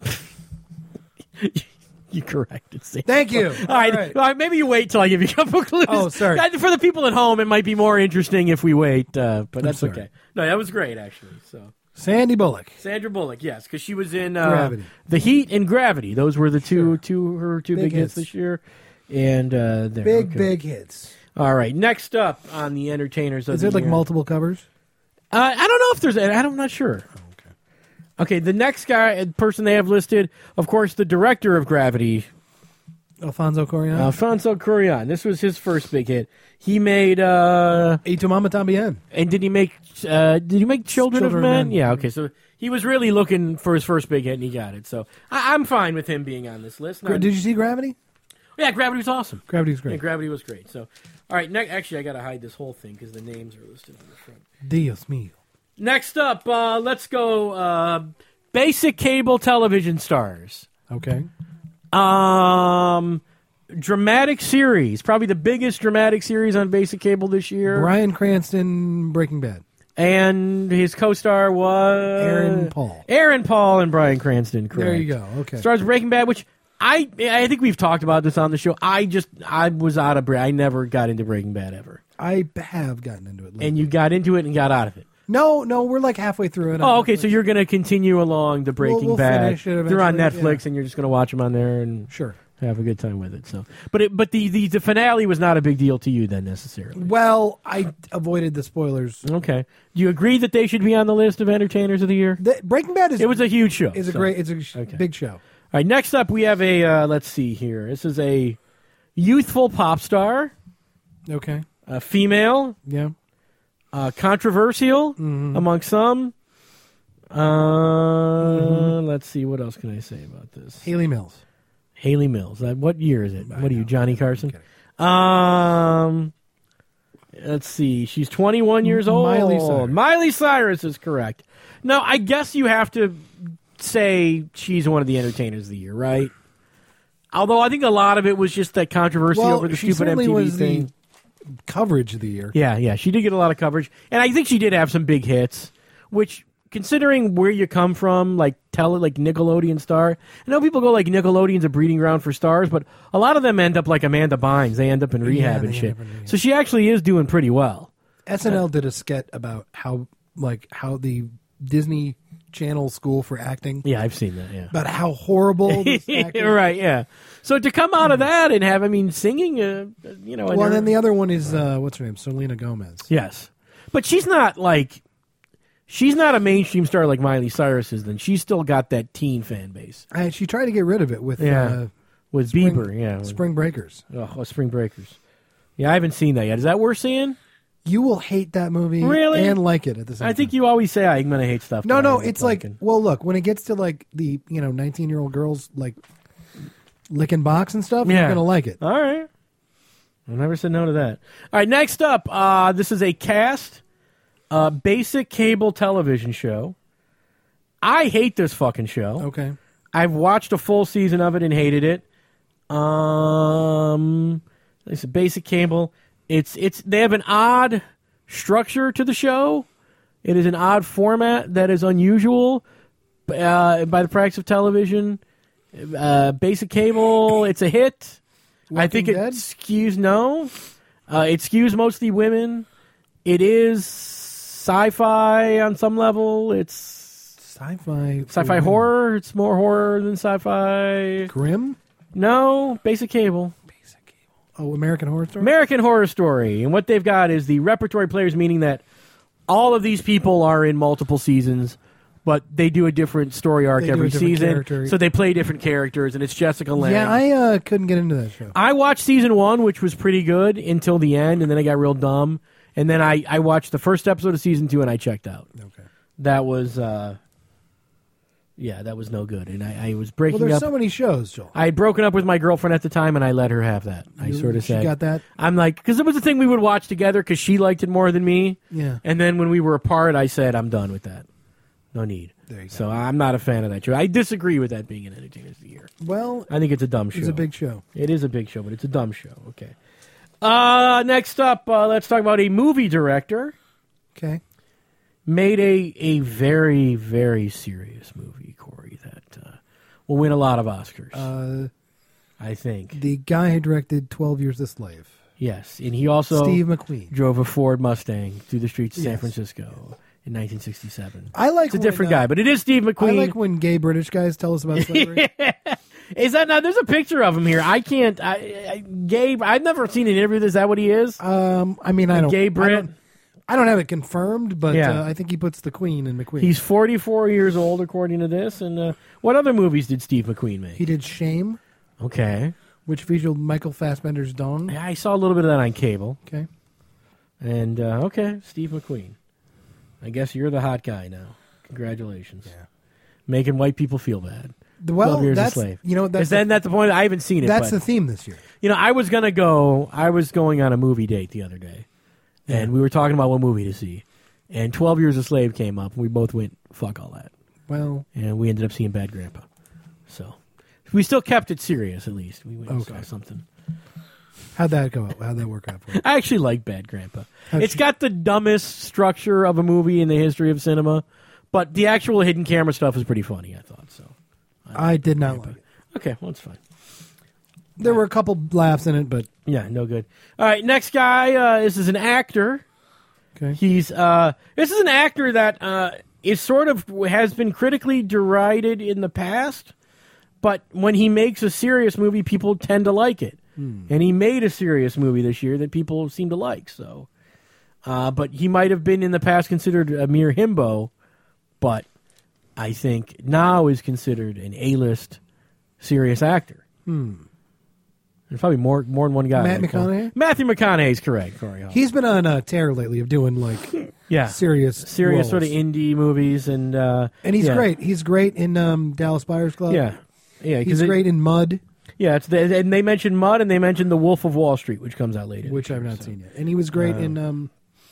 You corrected. Thank you. All right. Maybe you wait till I give you a couple clues. Oh, sorry. For the people at home, it might be more interesting if we wait, but that's sorry. okay. No, that was great, actually. So Sandy Bullock. Sandra Bullock, yes, because she was in Gravity. The Heat and Gravity. Those were the two big hits this year. And big hits. All right, next up on the Entertainers of the Year. Is there like multiple covers? I don't know if there's. I'm not sure. Okay, the next person they have listed, of course, the director of Gravity, Alfonso Cuarón. Alfonso Cuarón. This was his first big hit. He made Y Tu Mama Tambien. And did he make Children of Men? Yeah. Okay, so he was really looking for his first big hit, and he got it. So I'm fine with him being on this list. Did you see Gravity? Yeah, Gravity was awesome. Gravity was great. Yeah, Gravity was great. So, all right. Actually, I got to hide this whole thing because the names are listed on the front. Dios mío. Next up, let's go basic cable television stars. Okay. Dramatic series. Probably the biggest dramatic series on basic cable this year. Bryan Cranston, Breaking Bad. And his co-star was... Aaron Paul. Aaron Paul and Bryan Cranston, correct. There you go. Okay. Stars Breaking Bad, which I think we've talked about this on the show. I was out of... I never got into Breaking Bad ever. I have gotten into it lately. And you got into it and got out of it. No, we're like halfway through it. Oh, okay, so you're going to continue along the Breaking we'll Bad. Finish it they're on Netflix, yeah. And you're just going to watch them on there and sure have a good time with it. So, but the finale was not a big deal to you then necessarily. Well, I avoided the spoilers. Okay, do you agree that they should be on the list of Entertainers of the Year? Breaking Bad is. It was a huge show. It's a big show. All right, next up we have a let's see here. This is a youthful pop star. Okay, a female. Yeah. Controversial among some. Let's see. What else can I say about this? Hayley Mills. Hayley Mills. What year is it? What are you, Johnny Carson? Let's see. She's 21 years old. Miley Cyrus is correct. Now, I guess you have to say she's one of the Entertainers of the Year, right? Although I think a lot of it was just that controversy over the stupid MTV thing. Coverage of the year. Yeah, she did get a lot of coverage, and I think she did have some big hits. Which, considering where you come from, like Nickelodeon star, I know people go like Nickelodeon's a breeding ground for stars, but a lot of them end up like Amanda Bynes. They end up in rehab and shit. So she actually is doing pretty well. SNL did a skit about how the Disney Channel School for Acting. Yeah, I've seen that. Yeah, about how horrible this acting. Right. Yeah. So to come out of that and have, singing, Well, then the other one is what's her name, Selena Gomez. Yes, but she's not a mainstream star like Miley Cyrus is. Then she's still got that teen fan base. She tried to get rid of it with Bieber. Yeah, Spring Breakers. Oh, Spring Breakers. Yeah, I haven't seen that yet. Is that worth seeing? You will hate that movie, really, and like it at the same time. I think you always say I'm going to hate stuff. No, it's like, well, look, when it gets to like the 19-year-old girls like licking box and stuff, you're going to like it. All right, I never said no to that. All right, next up, this is a cast, basic cable television show. I hate this fucking show. Okay, I've watched a full season of it and hated it. It's a basic cable. They have an odd structure to the show. It is an odd format that is unusual by the practice of television. Basic cable, it's a hit. I think it skews it skews mostly women. It is sci-fi on some level. It's sci-fi horror. It's more horror than sci-fi. Grimm? No, basic cable. Oh, American Horror Story? American Horror Story. And what they've got is the repertory players, meaning that all of these people are in multiple seasons, but they do a different story arc every season. So they play different characters, and it's Jessica Lange. Yeah, I couldn't get into that show. I watched season 1, which was pretty good until the end, and then it got real dumb. And then I watched the first episode of season 2, and I checked out. Okay. That was... that was no good, and I was breaking up. Well, there's so many shows, Joel. I had broken up with my girlfriend at the time, and I let her have that. I sort of said, "She got that." I'm like, because it was a thing we would watch together, because she liked it more than me. Yeah. And then when we were apart, I said, I'm done with that. No need. There you go. So I'm not a fan of that show. I disagree with that being an Entertainers of the Year. Well, I think it's a dumb show. It's a big show. It is a big show, but it's a dumb show. Okay. Next up, let's talk about a movie director. Okay. Made a very, very serious movie, Corey, that will win a lot of Oscars. I think. The guy who directed 12 Years a Slave. Yes, and he also Steve McQueen drove a Ford Mustang through the streets of San Francisco in 1967. It's a different guy, but it is Steve McQueen. I like when gay British guys tell us about slavery. Is that now? There's a picture of him here. I can't. Gabe, I've never seen an interview. Is that what he is? I mean, I don't. Gay Brit. I don't have it confirmed, but Yeah. I think he puts the Queen in McQueen. He's 44 years old, according to this. And what other movies did Steve McQueen make? He did Shame, Okay. which featured Michael Fassbender's dong. Yeah, I saw a little bit of that on cable. Okay. And, Steve McQueen. I guess you're the hot guy now. Congratulations. Yeah. Making white people feel bad. 12 Well, Years a that's Slave. that's That's the point? I haven't seen it. that's but, the theme this year. I was going on a movie date the other day. And we were talking about what movie to see. And 12 Years a Slave came up, and we both went, fuck all that. Well, And we ended up seeing Bad Grandpa. So, we still kept it serious, at least. We went and saw something. how'd that go? How'd that work out for you? I actually like Bad Grandpa. It's got the dumbest structure of a movie in the history of cinema, but the actual hidden camera stuff is pretty funny, I thought. So, I did not like it. Okay, well, it's fine. There were a couple laughs in it, but Yeah, no good. All right, next guy. This is an actor. okay. He's this is an actor that is sort of has been critically derided in the past, but when he makes a serious movie, people tend to like it. And he made a serious movie this year that people seem to like. So, but he might have been in the past considered a mere himbo, but I think now is considered an A-list serious actor. There's probably more than one guy. Matt McConaughey? Matthew McConaughey is correct, Corey. He's been on a tear lately of doing like serious roles. sort of indie movies, and he's great. He's great in Dallas Buyers Club. Yeah, He's great in Mud, Yeah, and they mentioned Mud, and they mentioned The Wolf of Wall Street, which comes out later, which I've not seen yet. And he was great in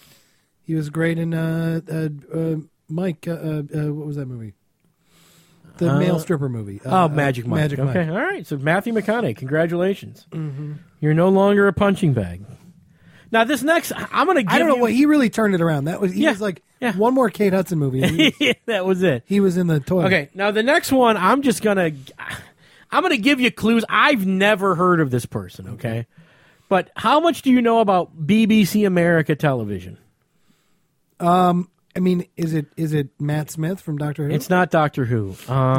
Mike. What was that movie? The male stripper movie. Magic Mike. Magic Mike. Okay, all right. So Matthew McConaughey, congratulations. You're no longer a punching bag. Now this next, I'm going to give I don't know what he really turned it around. That was he Yeah, was like yeah. one more Kate Hudson movie. And that was it. he was in the toilet. Okay, now the next one, I'm gonna give you clues. I've never heard of this person. Okay, but how much do you know about BBC America television? I mean, is it Matt Smith from Doctor Who? It's not Doctor Who.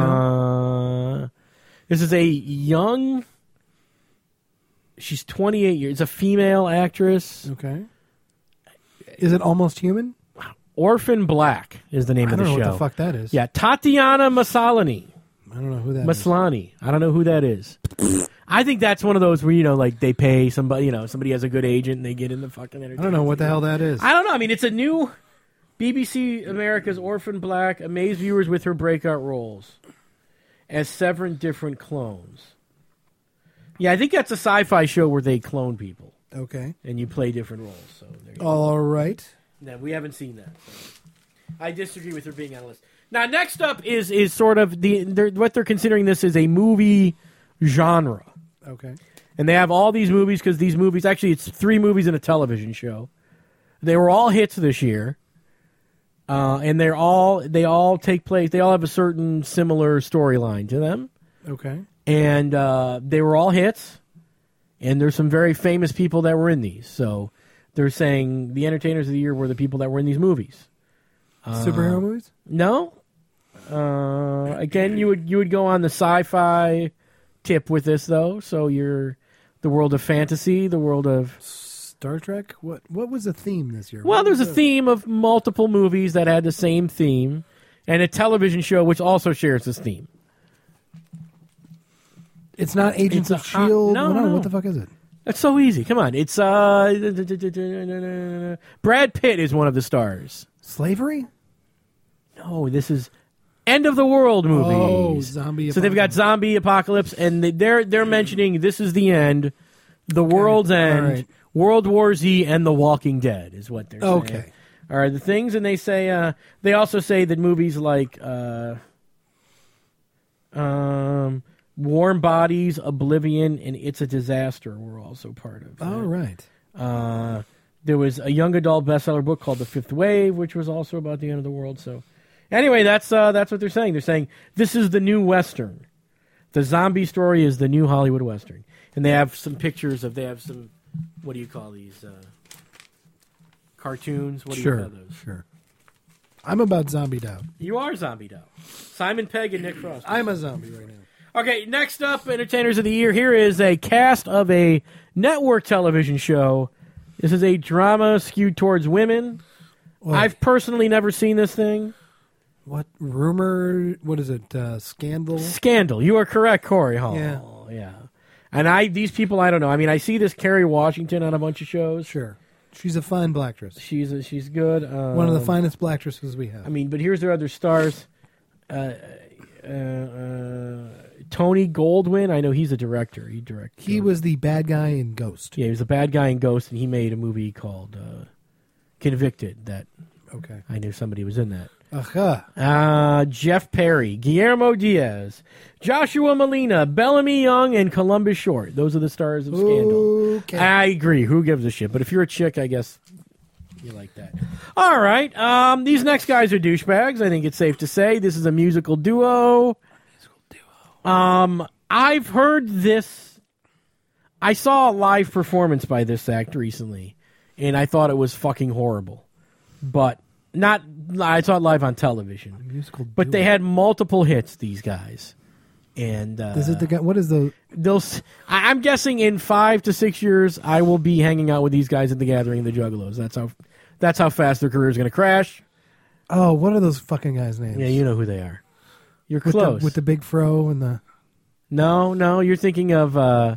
This is a young. She's 28 years. It's a female actress. Okay. Is it Almost Human? Orphan Black is the name I of the don't show. know what the fuck that is. Yeah, Tatiana Maslany. I don't know who that is. Maslany. I don't know who that is. I think that's one of those where, like, they pay somebody, somebody has a good agent and they get in the fucking entertainment. I don't know what the hell that is. I don't know. I mean, it's a new BBC America's Orphan Black amazed viewers with her breakout roles as 7 different clones. Yeah, I think that's a sci-fi show where they clone people. Okay. And you play different roles. So there you go. All right. No, we haven't seen that. So. I disagree with her being on the list. Now, next up is sort of what they're considering this is a movie genre. Okay. And they have all these movies because these movies, actually it's 3 movies and a television show. They were all hits this year. And they all take place, they all have a certain similar storyline to them. Okay. And they were all hits. And there's some very famous people that were in these. So they're saying the entertainers of the year were the people that were in these movies. Superhero movies? No. Again, you would go on the sci-fi tip with this though. So you're the world of fantasy, the world of Star Trek? What was the theme this year? Well, there's a theme of multiple movies that had the same theme, and a television show which also shares this theme. It's not Agents of S.H.I.E.L.D.? No. What the fuck is it? That's so easy. Come on. It's Brad Pitt is one of the stars. Slavery? No, this is End of the World movies. Oh, zombie. So they've got zombie apocalypse, and they're mentioning this is the end, the world's end, right. World War Z, and The Walking Dead is what they're saying. Okay. Are the things, and they say they also say that movies like Warm Bodies, Oblivion, and It's a Disaster were also part of. Oh, right. There was a young adult bestseller book called The Fifth Wave, which was also about the end of the world. So, anyway, that's what they're saying. They're saying this is the new Western. The zombie story is the new Hollywood Western, and they have some pictures of. They have some. What do you call these? Cartoons. What do you call those? Sure. I'm about zombied out. You are zombied out. Simon Pegg and Nick Frost. I'm a zombie right now. Okay, next up, Entertainers of the Year. Here is a cast of a network television show. This is a drama skewed towards women. Well, I've personally never seen this thing. What rumor? What is it? Scandal? Scandal. You are correct, Corey Hall. Yeah. And these people, I don't know. I mean, I see this Kerry Washington on a bunch of shows. Sure. She's a fine black actress. She's good. One of the finest black actresses we have. I mean, but here's their other stars. Tony Goldwyn. I know he's a director. He was the bad guy in Ghost. Yeah, he was the bad guy in Ghost, and he made a movie called Convicted. That I knew somebody was in that. Jeff Perry, Guillermo Diaz, Joshua Malina, Bellamy Young, and Columbus Short. Those are the stars of Scandal. Okay. I agree. Who gives a shit? But if you're a chick, I guess you like that. All right. These next guys are douchebags. I think it's safe to say this is a musical duo. I've heard this. I saw a live performance by this act recently, and I thought it was fucking horrible. But I saw it live on television. Musical duo. But they had multiple hits, these guys. And is it the guy? What is the? I'm guessing in 5 to 6 years, I will be hanging out with these guys at the Gathering of the Juggalos. That's how fast their career is going to crash. Oh, what are those fucking guys' names? Yeah, you know who they are. You're close with the big fro and the. No, you're thinking of the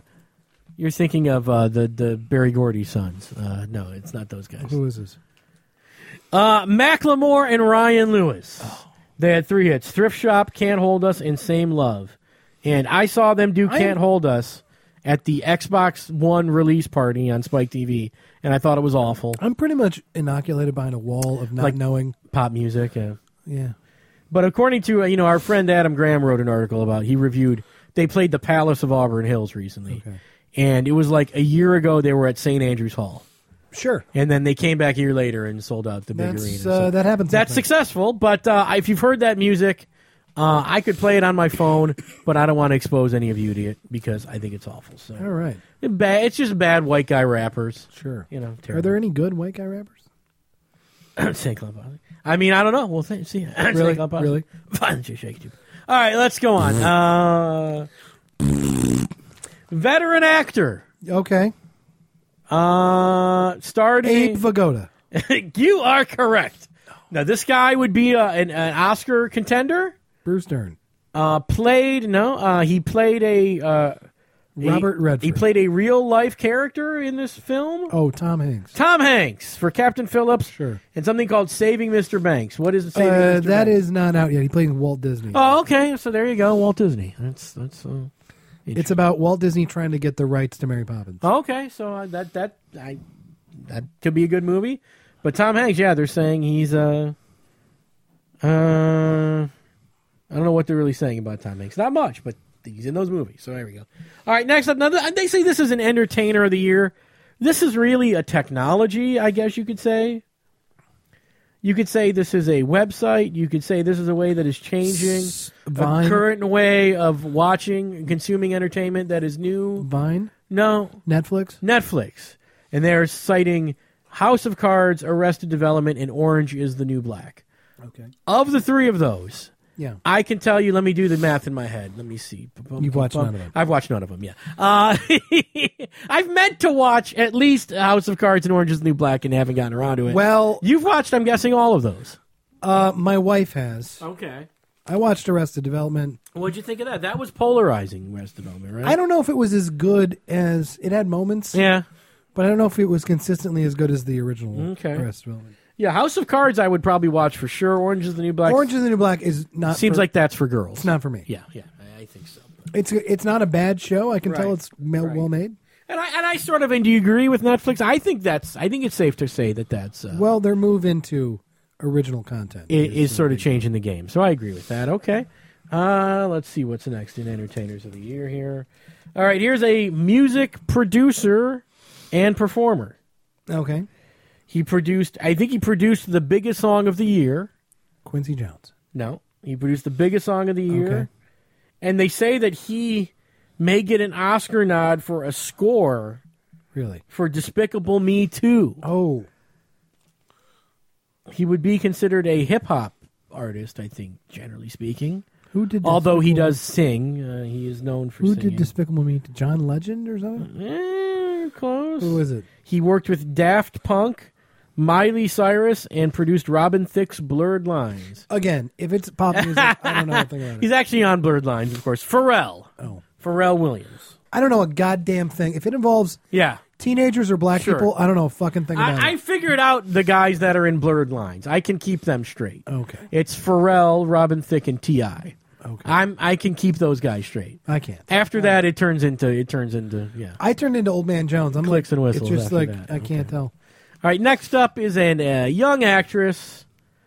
Berry Gordy sons. No, it's not those guys. Who is this? Macklemore and Ryan Lewis. Oh. They had 3 hits: Thrift Shop, Can't Hold Us, and Same Love. And I saw them do Can't Hold Us at the Xbox One release party on Spike TV, and I thought it was awful. I'm pretty much inoculated behind a wall of not knowing pop music. Yeah. But according to our friend Adam Graham wrote an article about. He reviewed. They played the Palace of Auburn Hills recently, and it was like a year ago. They were at St. Andrews Hall. Sure. And then they came back a year later and sold out the big arena. So that happens. That's successful, but if you've heard that music, I could play it on my phone, but I don't want to expose any of you to it because I think it's awful. So. All right. It's just bad white guy rappers. Sure. Terrible. Are there any good white guy rappers? St. Cloud Posse. I mean, I don't know. We'll see. Really? Really? Fine. Shake it. All right, let's go on. Veteran actor. Okay. Starred Abe Vigoda. You are correct. Now, this guy would be an Oscar contender. Bruce Dern. He played a Robert Redford. He played a real life character in this film. Oh, Tom Hanks. Tom Hanks for Captain Phillips. Sure. And something called Saving Mr. Banks. What is Saving Mr. Banks? That is not out yet. He played Walt Disney. Oh, okay. So there you go, Walt Disney. That's. It's about Walt Disney trying to get the rights to Mary Poppins. Okay, so that could be a good movie. But Tom Hanks, they're saying he's I don't know what they're really saying about Tom Hanks. Not much, but he's in those movies. So there we go. All right, next up, they say this is an Entertainer of the Year. This is really a technology, I guess you could say. You could say this is a website. You could say this is a way that is changing Vine. A current way of watching and consuming entertainment that is new. Vine? No. Netflix. And they're citing House of Cards, Arrested Development, and Orange is the New Black. Okay. Of the 3 of those, Yeah. I can tell you, let me do the math in my head. Let me see. You've watched none of them. I've watched none of them, yeah. I've meant to watch at least House of Cards and Orange is the New Black and haven't gotten around to it. Well, you've watched, I'm guessing, all of those. My wife has. Okay. I watched Arrested Development. What'd you think of that? That was polarizing, Arrested Development, right? I don't know if it was as good as... It had moments. Yeah. But I don't know if it was consistently as good as the original Arrested Development. Yeah, House of Cards I would probably watch for sure. Orange is the New Black. Orange is the New Black is not... Seems like that's for girls. It's not for me. Yeah, I think so. It's not a bad show. I can tell it's well made. And I sort of... And do you agree with Netflix? I think it's safe to say that that's... well, their move into original content is sort of changing the game. So I agree with that. Okay. Let's see what's next in Entertainers of the Year here. All right, here's a music producer and performer. Okay. I think he produced the biggest song of the year. Quincy Jones. No, he produced the biggest song of the year. Okay. And they say that he may get an Oscar nod for a score. Really? For Despicable Me 2. Oh. He would be considered a hip-hop artist, I think, generally speaking. Who did? Although he does sing, he is known for singing. Who did Despicable Me? John Legend or something? Close. Who is it? He worked with Daft Punk, Miley Cyrus, and produced Robin Thicke's Blurred Lines. Again, if it's pop music, I don't know anything about it. He's actually on Blurred Lines, of course. Pharrell. Oh. Pharrell Williams. I don't know a goddamn thing. If it involves teenagers or black people, I don't know a fucking thing about it. I figured out the guys that are in Blurred Lines. I can keep them straight. Okay. It's Pharrell, Robin Thicke, and T.I. Okay. I can keep those guys straight. I can't. After that, it turns into I turned into Old Man Jones. I'm clicks and whistles. It's just like that. I can't tell. All right, next up is a young actress.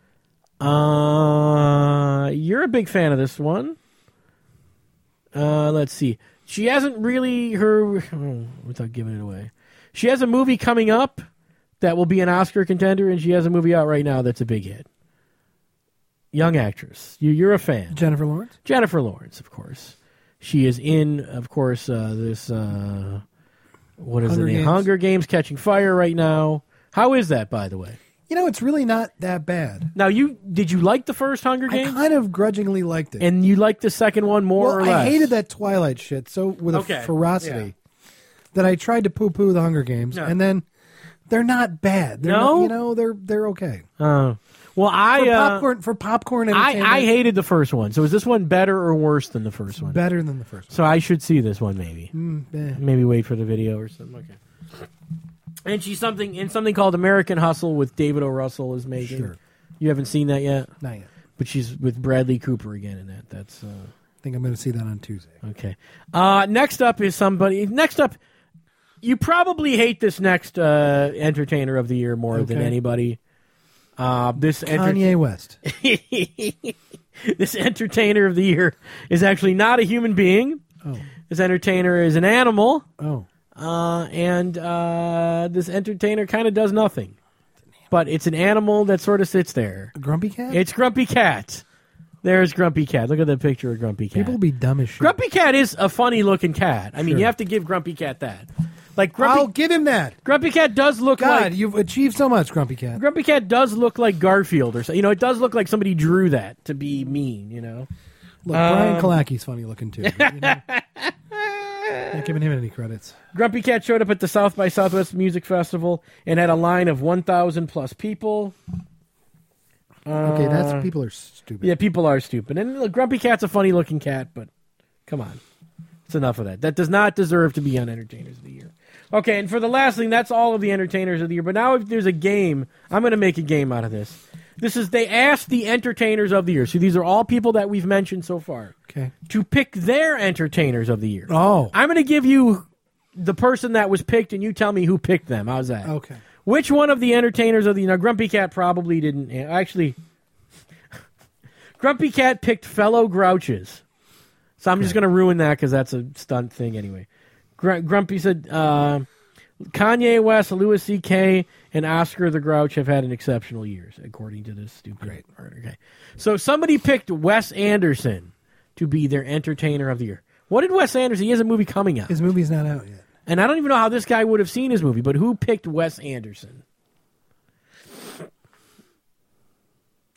You're a big fan of this one. Let's see. She hasn't really without giving it away. She has a movie coming up that will be an Oscar contender, and she has a movie out right now that's a big hit. Young actress. You're a fan. Jennifer Lawrence? Jennifer Lawrence, of course. She is in, of course, this, what is it? Hunger Games Catching Fire right now. How is that, by the way? You know, it's really not that bad. Now, did you like the first Hunger Games? I kind of grudgingly liked it. And you liked the second one more or less? I hated that Twilight shit so with a ferocity that I tried to poo-poo the Hunger Games, and then they're not bad. They're not, they're okay. Well, for popcorn entertainment, I hated the first one. So is this one better or worse than the first one? Better than the first one. So I should see this one maybe. Maybe wait for the video or something. Okay. And she's in something called American Hustle with David O. Russell is making. Sure. You haven't seen that yet? Not yet. But she's with Bradley Cooper again in that. That's. I think I'm going to see that on Tuesday. Okay. Next up is somebody. Next up, you probably hate this next entertainer of the year more than anybody. Kanye West. This entertainer of the year is actually not a human being. Oh. This entertainer is an animal. Oh. And this entertainer kind of does nothing. But it's an animal that sort of sits there. A Grumpy Cat? It's Grumpy Cat. There's Grumpy Cat. Look at the picture of Grumpy Cat. People will be dumb as shit. Grumpy Cat is a funny looking cat. I mean, you have to give Grumpy Cat that. I'll give him that. Grumpy Cat does look like... God, you've achieved so much, Grumpy Cat. Grumpy Cat does look like Garfield or something. It does look like somebody drew that to be mean, Look, Brian Kalacki's funny looking too. Not giving him any credits. Grumpy Cat showed up at the South by Southwest Music Festival and had a line of 1,000 plus people. Okay, people are stupid. Yeah, people are stupid. And look, Grumpy Cat's a funny looking cat, but come on. It's enough of that. That does not deserve to be on Entertainers of the Year. Okay, and for the last thing, that's all of the Entertainers of the Year. But now if there's a game, I'm going to make a game out of this. They asked the Entertainers of the Year. So these are all people that we've mentioned so far. Okay. To pick their Entertainers of the Year. Oh. I'm going to give you the person that was picked, and you tell me who picked them. How's that? Okay. Which one of the Entertainers of the Year? Now, Grumpy Cat probably didn't. Actually, Grumpy Cat picked Fellow Grouches. So I'm just going to ruin that because that's a stunt thing anyway. Grumpy said Kanye West, Louis C.K., and Oscar the Grouch have had an exceptional years, according to this stupid article. Okay. So somebody picked Wes Anderson to be their Entertainer of the Year. What did Wes Anderson? He has a movie coming out. His movie's not out yet. And I don't even know how this guy would have seen his movie, but who picked Wes Anderson?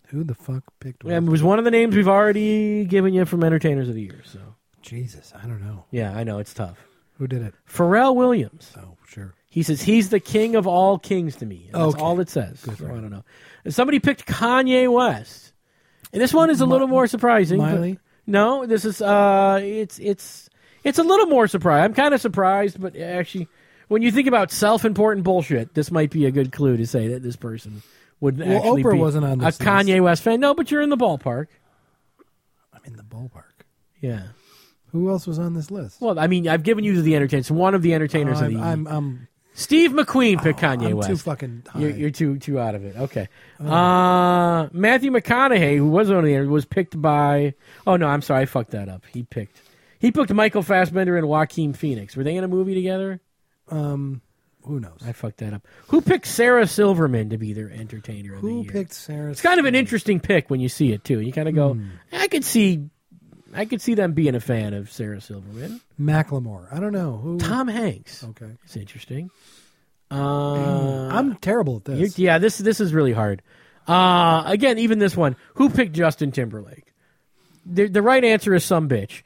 Who the fuck picked? Yeah, it was one of the names we've already given you from Entertainers of the Year. So Jesus, I don't know. yeah, I know it's tough. Who did it? Pharrell Williams. Oh, sure. He says he's the king of all kings to me. And that's Okay. all it says. Good So for I him. don't know. And somebody picked Kanye West, and this one is a little more surprising. but- Miley? No, this is it's a little more surprising. I'm kind of surprised, but actually, when you think about self-important bullshit, this might be a good clue to say that this person would actually Oprah be wasn't on this a Kanye West fan. No, but you're in the ballpark. I'm in the ballpark. Yeah. Who else was on this list? Well, I mean, I've given you the entertainers. One of the entertainers of the year. I'm Steve McQueen picked Kanye I'm West. too fucking high. You're too out of it. Okay. Matthew McConaughey, who was one of the was picked by. Oh no, I'm sorry, I fucked that up. He picked Michael Fassbender and Joaquin Phoenix. Were they in a movie together? Who knows? I fucked that up. Who picked Sarah Silverman to be their entertainer of the year? Who picked Sarah? It's kind of an interesting pick when you see it too. You kind of go, I could see them being a fan of Sarah Silverman. Macklemore. I don't know who. Tom Hanks. Okay. It's interesting. I'm terrible at this. Yeah, this is really hard. Again, even this one. Who picked Justin Timberlake? The right answer is some bitch.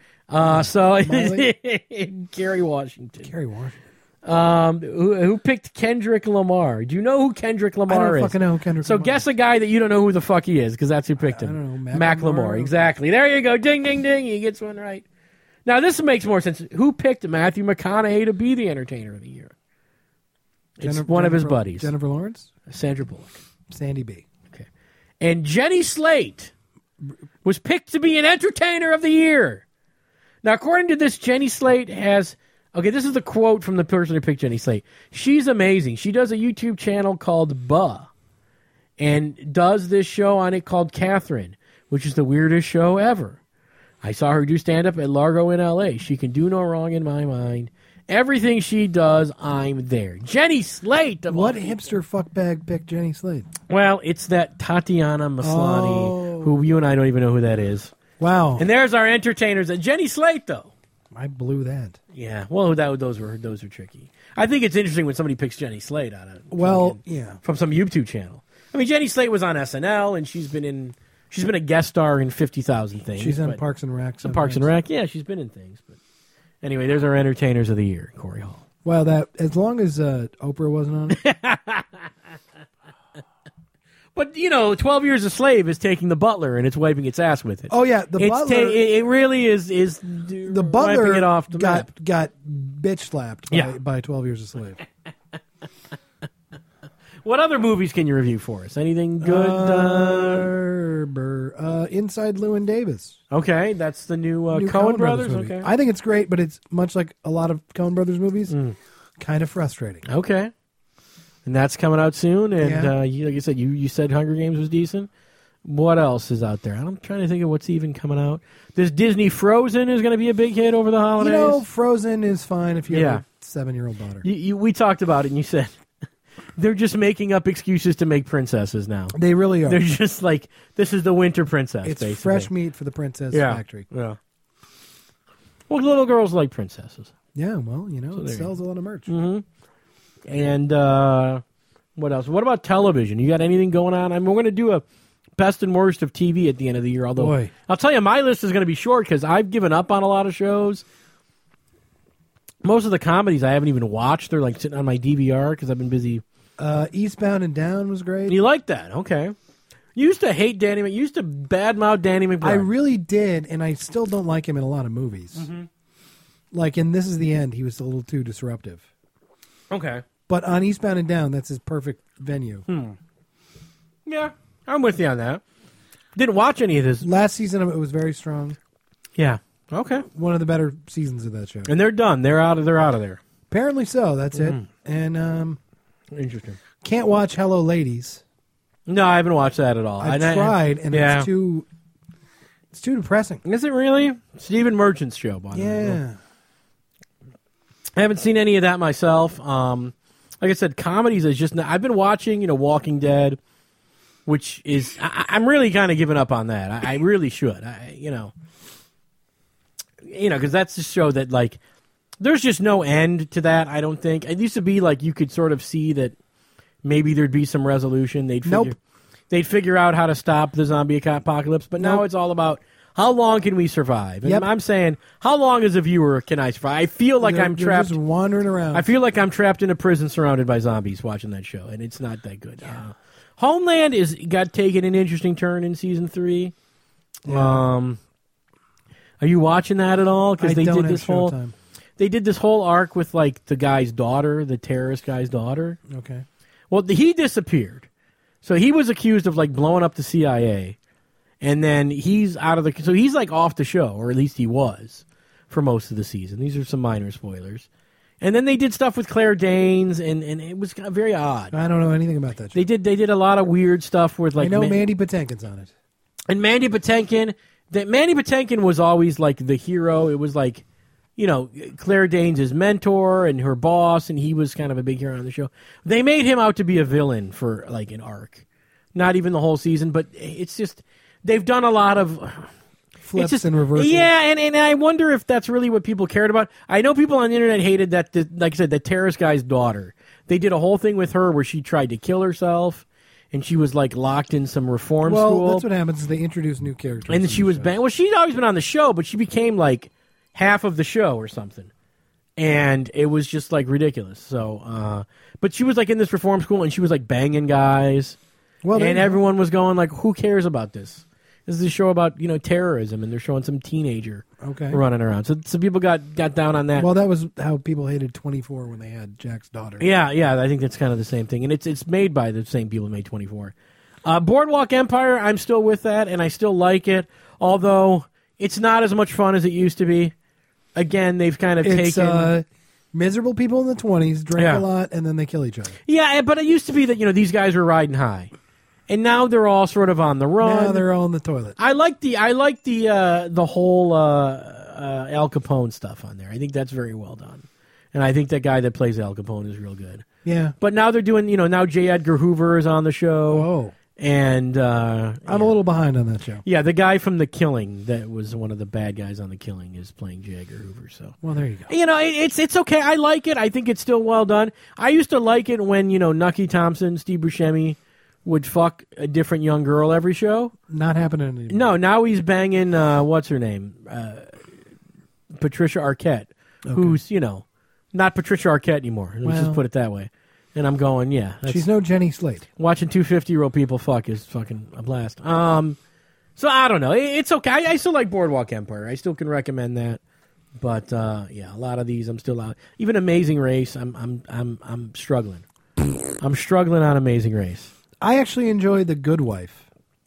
Gary Washington. Kerry Washington. Who picked Kendrick Lamar? Do you know who Kendrick Lamar I don't is? fucking know who Kendrick So Lamar guess a guy that you don't know who the fuck he is, because that's who picked him. I don't know, Macklemore. Exactly. There you go. Ding, ding, ding. He gets one right. Now this makes more sense. Who picked Matthew McConaughey to be the entertainer of the year? It's one of his buddies. Jennifer Lawrence? Sandra Bullock. Sandy B. Okay. And Jenny Slate was picked to be an entertainer of the year. Now, according to this, Jenny Slate has... Okay, this is the quote from the person who picked Jenny Slate. She's amazing. She does a YouTube channel called Buh and does this show on it called Catherine, which is the weirdest show ever. I saw her do stand-up at Largo in L.A. She can do no wrong in my mind. Everything she does, I'm there. Jenny Slate. What hipster fuckbag picked Jenny Slate? Well, it's that Tatiana Maslany, who you and I don't even know who that is. Wow. And there's our entertainers. And Jenny Slate, though. I blew that. Yeah, well, those were tricky. I think it's interesting when somebody picks Jenny Slate out of from some YouTube channel. I mean, Jenny Slate was on SNL, and she's been a guest star in 50,000 things. She's on Parks and Rec. Some Parks and Rec, yeah, she's been in things. But anyway, there's our entertainers of the year, Corey Hall. Well, that as long as Oprah wasn't on it. But 12 Years a Slave is taking The Butler and it's wiping its ass with it. Oh yeah, the Butler. It really is the Butler wiping it off the got map. got bitch slapped by 12 Years a Slave. What other movies can you review for us? Anything good? Inside Llewyn Davis. Okay, that's the new Coen Brothers. movie. Okay, I think it's great, but it's much like a lot of Coen Brothers movies. Kind of frustrating. Okay, and that's coming out soon. And Yeah. like you said, you said Hunger Games was decent. What else is out there? I'm trying to think of what's even coming out. This Disney Frozen is going to be a big hit over the holidays. Frozen is fine if you have a 7-year-old daughter. We talked about it, and you said they're just making up excuses to make princesses now. They really are. They're just like, this is the winter princess. It's basically fresh meat for the princess factory. Yeah. Well, little girls like princesses. Yeah, well, it sells a lot of merch. Mm-hmm. And what else? What about television? You got anything going on? I mean, we're going to do a best and worst of TV at the end of the year. Although Boy. I'll tell you, my list is going to be short because I've given up on a lot of shows. Most of the comedies I haven't even watched. They're like sitting on my DVR because I've been busy. Eastbound and Down was great. You like that? Okay. You used to hate Danny. You used to badmouth Danny McBride. I really did, and I still don't like him in a lot of movies. Mm-hmm. Like in This Is the End, he was a little too disruptive. Okay. But on Eastbound and Down, that's his perfect venue. Yeah, I'm with you on that. Didn't watch any of this. Last season of it was very strong. Yeah. Okay. One of the better seasons of that show. And they're done. They're out of there. Apparently so. That's it. And Interesting. can't watch Hello Ladies. No, I haven't watched that at all. I tried, and it's too depressing. Is it really? Stephen Merchant's show, by the way. Yeah. I haven't seen any of that myself. Like I said, comedies is just. I've been watching, Walking Dead, which is. I'm really kind of giving up on that. I really should. Because that's the show that like. There's just no end to that. I don't think it used to be like you could sort of see that maybe there'd be some resolution. They'd figure. Nope. they'd figure out how to stop the zombie apocalypse. But now it's all about how long can we survive? And I'm saying, how long as a viewer can I survive? I feel like I'm trapped. Just wandering around. I feel like I'm trapped in a prison surrounded by zombies watching that show, and it's not that good. Homeland got taken an interesting turn in season 3. Yeah. Are you watching that at all? Because they did this whole Showtime. They did this whole arc with like the guy's daughter, the terrorist guy's daughter. Okay. Well, he disappeared, so he was accused of like blowing up the CIA, and then he's out of the. So he's like off the show, or at least he was for most of the season. These are some minor spoilers. And then they did stuff with Claire Danes, and it was very odd. I don't know anything about that show. They did a lot of weird stuff with like. I know Mandy Patinkin's on it. And Mandy Patinkin was always like the hero. It was like, Claire Danes' his mentor and her boss, and he was kind of a big hero on the show. They made him out to be a villain for like an arc, not even the whole season. But it's just they've done a lot of flips and reversals. Yeah, and I wonder if that's really what people cared about. I know people on the internet hated that. Like I said, the terrorist guy's daughter. They did a whole thing with her where she tried to kill herself. And she was like locked in some reform school. Well, that's what happens is they introduce new characters. And she was banned. Well, she'd always been on the show, but she became like half of the show or something. And it was just like ridiculous. So, but she was like in this reform school and she was like banging guys. Well, and everyone was going like, "Who cares about this? This is a show about terrorism," and they're showing some teenager running around. So people got down on that. Well, that was how people hated 24 when they had Jack's daughter. Yeah, I think that's kind of the same thing, and it's made by the same people who made 24. Boardwalk Empire, I'm still with that, and I still like it, although it's not as much fun as it used to be. Again, they've kind of taken miserable people in the 20s drink a lot, and then they kill each other. Yeah, but it used to be that these guys were riding high. And now they're all sort of on the run. Now they're all in the toilet. I like the whole Al Capone stuff on there. I think that's very well done, and I think that guy that plays Al Capone is real good. Yeah. But now they're doing now J. Edgar Hoover is on the show. Oh. And I'm a little behind on that show. Yeah, the guy from The Killing that was one of the bad guys on The Killing is playing J. Edgar Hoover. So there you go. It's okay. I like it. I think it's still well done. I used to like it when Nucky Thompson, Steve Buscemi would fuck a different young girl every show. Not happening anymore. No, now he's banging, what's her name? Patricia Arquette, who's, not Patricia Arquette anymore. Let's just put it that way. And I'm going, she's no Jenny Slate. Watching 2 50-year-old people fuck is fucking a blast. So I don't know. It's okay. I still like Boardwalk Empire. I still can recommend that. But, a lot of these I'm still out. Even Amazing Race, I'm struggling. I'm struggling on Amazing Race. I actually enjoy The Good Wife.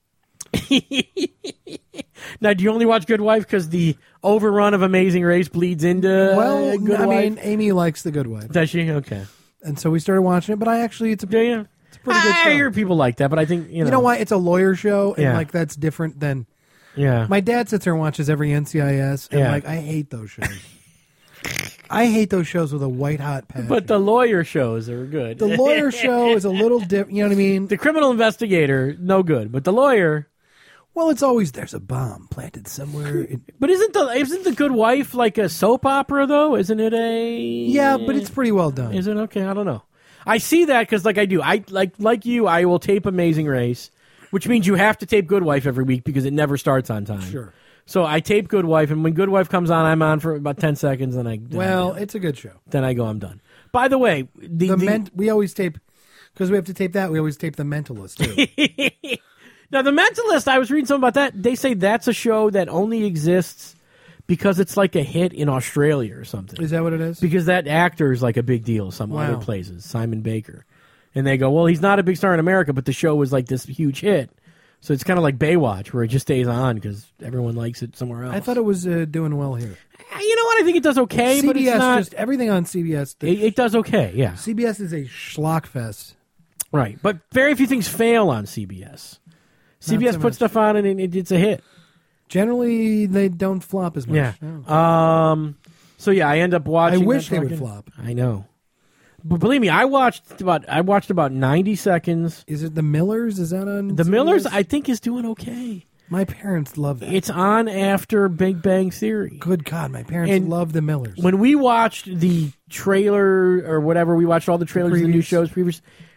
Now, do you only watch Good Wife because the overrun of Amazing Race bleeds into Good Wife? Mean, Amy likes The Good Wife. Does she? Okay. And so we started watching it, but it's a pretty good show. I hear people like that, but I think, You know why? It's a lawyer show, and that's different than... Yeah. My dad sits there and watches every NCIS, and I hate those shows. I hate those shows with a white-hot passion. But the lawyer shows are good. The lawyer show is a little different. You know what I mean? The criminal investigator, no good. But the lawyer... Well, it's always, there's a bomb planted somewhere. But isn't the Good Wife like a soap opera, though? Isn't it a... Yeah, but it's pretty well done. Is it? Okay, I don't know. I see that because I do. I like you, I will tape Amazing Race, which means you have to tape Good Wife every week because it never starts on time. Sure. So I tape Good Wife, and when Good Wife comes on, I'm on for about 10 seconds, and it's a good show. Then I go, I'm done. By the way, we always tape, because we have to tape that, we always tape The Mentalist, too. Now, The Mentalist, I was reading something about that. They say that's a show that only exists because it's like a hit in Australia or something. Is that what it is? Because that actor is like a big deal some other places, Simon Baker. And they go, well, he's not a big star in America, but the show was like this huge hit. So it's kind of like Baywatch, where it just stays on because everyone likes it somewhere else. I thought it was doing well here. You know what? I think it does okay, CBS, but it's not... just everything on CBS... It does okay, yeah. CBS is a schlock fest. Right, but very few things fail on CBS. CBS puts stuff on and it's a hit. Generally, they don't flop as much. Yeah. No. So yeah, I end up watching. I wish they would flop. I know, but believe me, I watched about 90 seconds. Is it The Millers? Is that on? The CBS? Millers, I think, is doing okay. My parents love that. It's on after Big Bang Theory. Good God, my parents love The Millers. When we watched the trailer or whatever, we watched all the trailers of the new shows.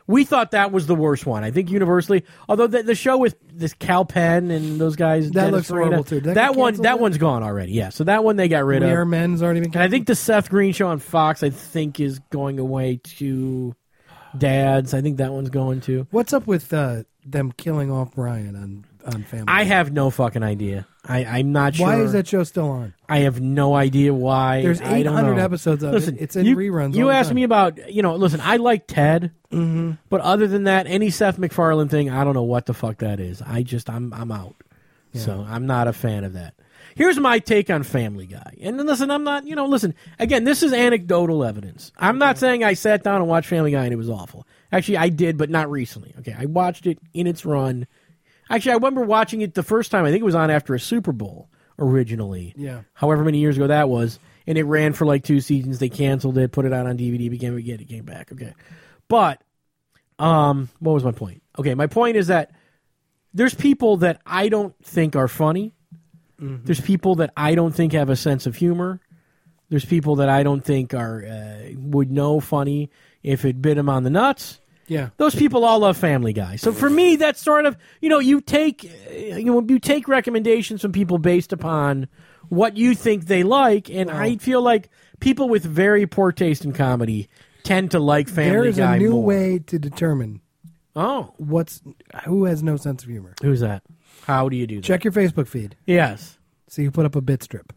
We thought that was the worst one. I think universally, although the show with this Cal Penn and those guys, that looks horrible too. That one's gone already. Yeah, so that one they got rid of. We Are Men's already been. And I think the Seth Green show on Fox, I think, is going away to Dads. I think that one's going to. What's up with them killing off Brian on Family? I have no fucking idea. I'm not sure. Why is that show still on? I have no idea why. There's 800 episodes of it. It's in reruns. You asked me about, listen, I like Ted, but other than that, any Seth MacFarlane thing, I don't know what the fuck that is. I'm out. Yeah. So I'm not a fan of that. Here's my take on Family Guy. And listen, I'm not, again, this is anecdotal evidence. I'm not saying I sat down and watched Family Guy and it was awful. Actually, I did, but not recently. Okay, I watched it in its run. Actually, I remember watching it the first time. I think it was on after a Super Bowl originally. Yeah. However many years ago that was. And it ran for like 2 seasons. They canceled it, put it out on DVD, it came back. Okay. But, what was my point? Okay, my point is that there's people that I don't think are funny. Mm-hmm. There's people that I don't think have a sense of humor. There's people that I don't think would know funny if it bit them on the nuts. Yeah, those people all love Family Guy. So for me, that's sort of you take recommendations from people based upon what you think they like, and I feel like people with very poor taste in comedy tend to like Family Guy more. There is a new way to determine. Who has no sense of humor? Who's that? How do you do that? Check your Facebook feed. Yes. See who put up a bit strip.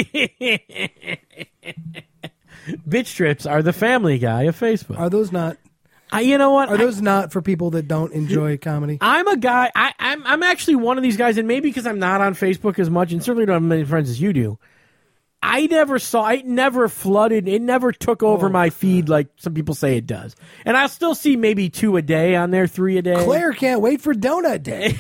Bit strips are the Family Guy of Facebook. Are those not? You know what? Are those not for people that don't enjoy comedy? I'm a guy. I'm actually one of these guys, and maybe because I'm not on Facebook as much, and certainly don't have many friends as you do. I never saw. It never flooded. It never took over my feed like some people say it does. And I'll still see maybe 2 a day on there, 3 a day. Claire can't wait for Donut Day.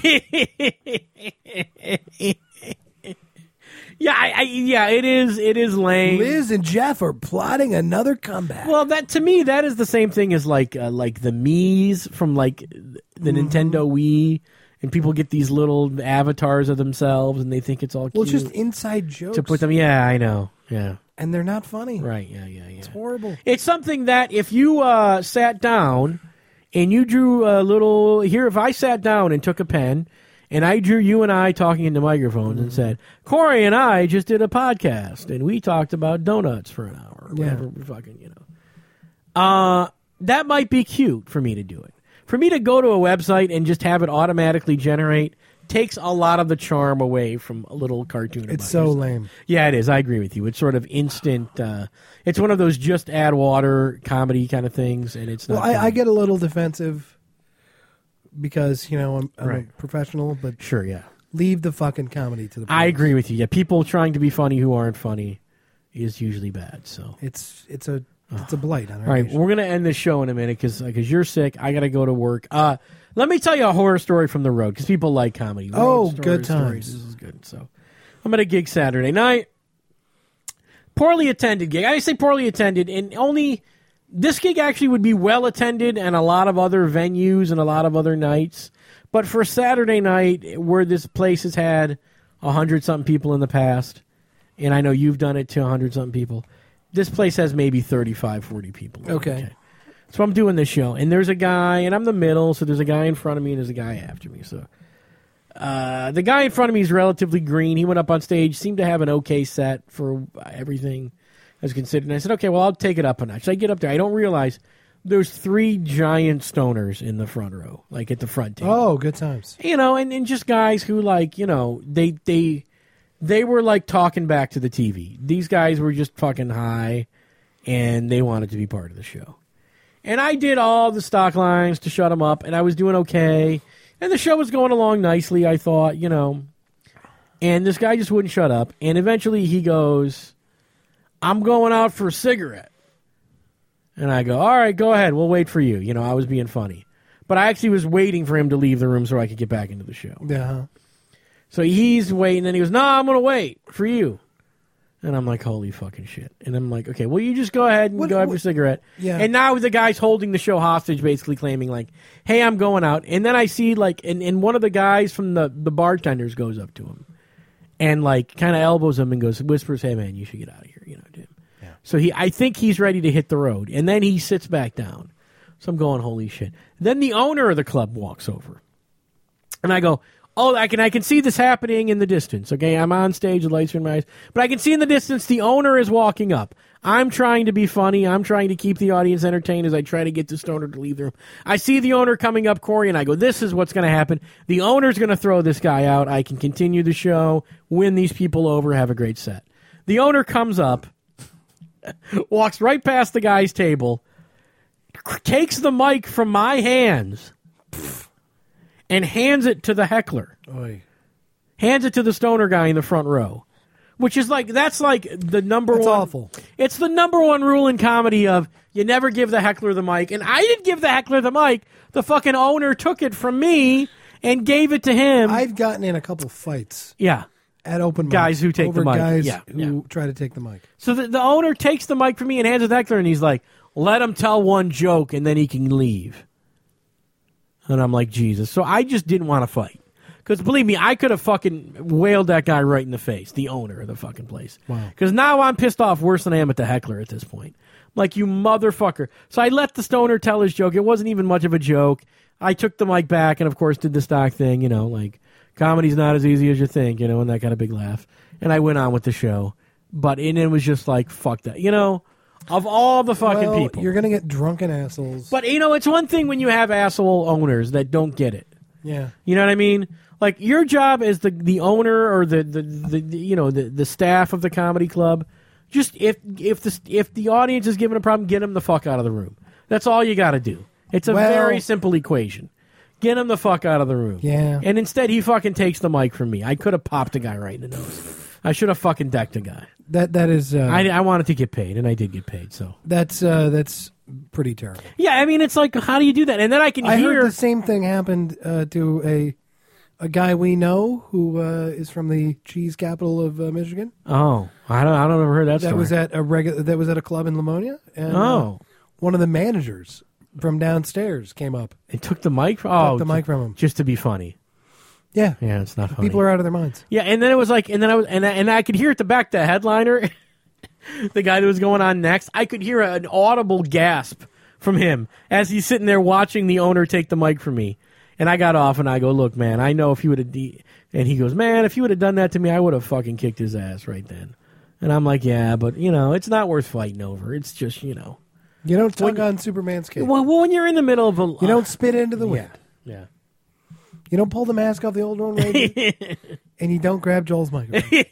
Yeah, it is lame. Liz and Jeff are plotting another comeback. Well, that to me, that is the same thing as like the Miis from like the Nintendo Wii, and people get these little avatars of themselves, and they think it's all cute. Well, it's just inside jokes to put them. Yeah, I know. Yeah, and they're not funny. Right? Yeah. It's horrible. It's something that if you sat down and you drew a little here, if I sat down and took a pen. And I drew you and I talking into microphones and said, Corey and I just did a podcast, and we talked about donuts for an hour. Or whatever we fucking, that might be cute for me to do it. For me to go to a website and just have it automatically generate takes a lot of the charm away from a little cartoon. It's so lame. Yeah, it is. I agree with you. It's sort of instant. It's one of those just add water comedy kind of things, and it's not. Well, I get a little defensive. Because, I'm a professional, but sure, yeah. Leave the fucking comedy to the pros. I agree with you. Yeah, people trying to be funny who aren't funny is usually bad. So it's a blight on our All right, nation. we're gonna end this show in a minute because you're sick. I gotta go to work. Let me tell you a horror story from the road because people like comedy. Good times. This is good. So I'm at a gig Saturday night. Poorly attended gig. I say poorly attended, and only. This gig actually would be well attended and a lot of other venues and a lot of other nights. But for Saturday night, where this place has had 100-something people in the past, and I know you've done it to 100-something people, this place has maybe 35, 40 people. Okay. So I'm doing this show, and there's a guy, and I'm the middle, so there's a guy in front of me and there's a guy after me. So the guy in front of me is relatively green. He went up on stage, seemed to have an okay set for everything. I was considered, and I said, okay, well, I'll take it up a notch. So I get up there. I don't realize there's 3 giant stoners in the front row, like at the front table. Oh, good times. And just guys who, like, they were, like, talking back to the TV. These guys were just fucking high, and they wanted to be part of the show. And I did all the stock lines to shut them up, and I was doing okay. And the show was going along nicely, I thought, And this guy just wouldn't shut up. And eventually he goes... I'm going out for a cigarette. And I go, all right, go ahead. We'll wait for you. I was being funny. But I actually was waiting for him to leave the room so I could get back into the show. Yeah. So he's waiting, and he goes, no, I'm going to wait for you. And I'm like, holy fucking shit. And I'm like, okay, well, you just go ahead and go have your cigarette. Yeah. And now the guy's holding the show hostage, basically claiming, like, hey, I'm going out. And then I see, like, and one of the guys from the bartenders goes up to him. And, like, kind of elbows him and whispers, hey, man, you should get out of here, Jim. Yeah. So I think he's ready to hit the road. And then he sits back down. So I'm going, holy shit. Then the owner of the club walks over. And I go, oh, I can see this happening in the distance. Okay, I'm on stage, the lights are in my eyes. But I can see in the distance the owner is walking up. I'm trying to be funny. I'm trying to keep the audience entertained as I try to get the stoner to leave the room. I see the owner coming up, Corey, and I go, this is what's going to happen. The owner's going to throw this guy out. I can continue the show, win these people over, have a great set. The owner comes up, walks right past the guy's table, takes the mic from my hands, and hands it to the heckler. Oy. Hands it to the stoner guy in the front row. Which is that's the number That's one. awful. It's the number one rule in comedy of you never give the heckler the mic. And I didn't give the heckler the mic. The fucking owner took it from me and gave it to him. I've gotten in a couple fights. Yeah. At open mics. Guys who take over the mic. Guys Yeah, who try to take the mic. So the owner takes the mic from me and hands it to the heckler, and he's like, let him tell one joke and then he can leave. And I'm like, Jesus. So I just didn't want to fight. Because believe me, I could have fucking wailed that guy right in the face, the owner of the fucking place. Wow. Because now I'm pissed off worse than I am at the heckler at this point. Like, you motherfucker. So I let the stoner tell his joke. It wasn't even much of a joke. I took the mic back and, of course, did the stock thing, like, comedy's not as easy as you think, and that got a big laugh. And I went on with the show. But it was just like, fuck that. Of all the fucking people. You're going to get drunken assholes. But, it's one thing when you have asshole owners that don't get it. Yeah. You know what I mean? Like, your job as the owner or the staff of the comedy club, just if the audience is given a problem, get them the fuck out of the room. That's all you got to do. It's a very simple equation. Get him the fuck out of the room. Yeah. And instead, he fucking takes the mic from me. I could have popped a guy right in the nose. I should have fucking decked a guy. That is. I wanted to get paid, and I did get paid. So that's pretty terrible. Yeah, I mean, it's like, how do you do that? And then I hear heard the same thing happened to a guy we know who is from the cheese capital of Michigan. Oh, I don't ever heard that story. That was at a club in Livonia. And, one of the managers from downstairs came up and took the mic. Took the mic from him just to be funny. Yeah, it's not funny. People are out of their minds. Yeah, and then it was like, and then I could hear at the back the headliner, the guy that was going on next. I could hear an audible gasp from him as he's sitting there watching the owner take the mic from me. And I got off and I go, look, man, I know if you would have, and he goes, man, if you would have done that to me, I would have fucking kicked his ass right then. And I'm like, yeah, but it's not worth fighting over. It's just, You don't tug on Superman's cape. Well, when you're in the middle of a, you don't spit into the wind. Yeah. You don't pull the mask off the old Lone Ranger, and you don't grab Joel's microphone.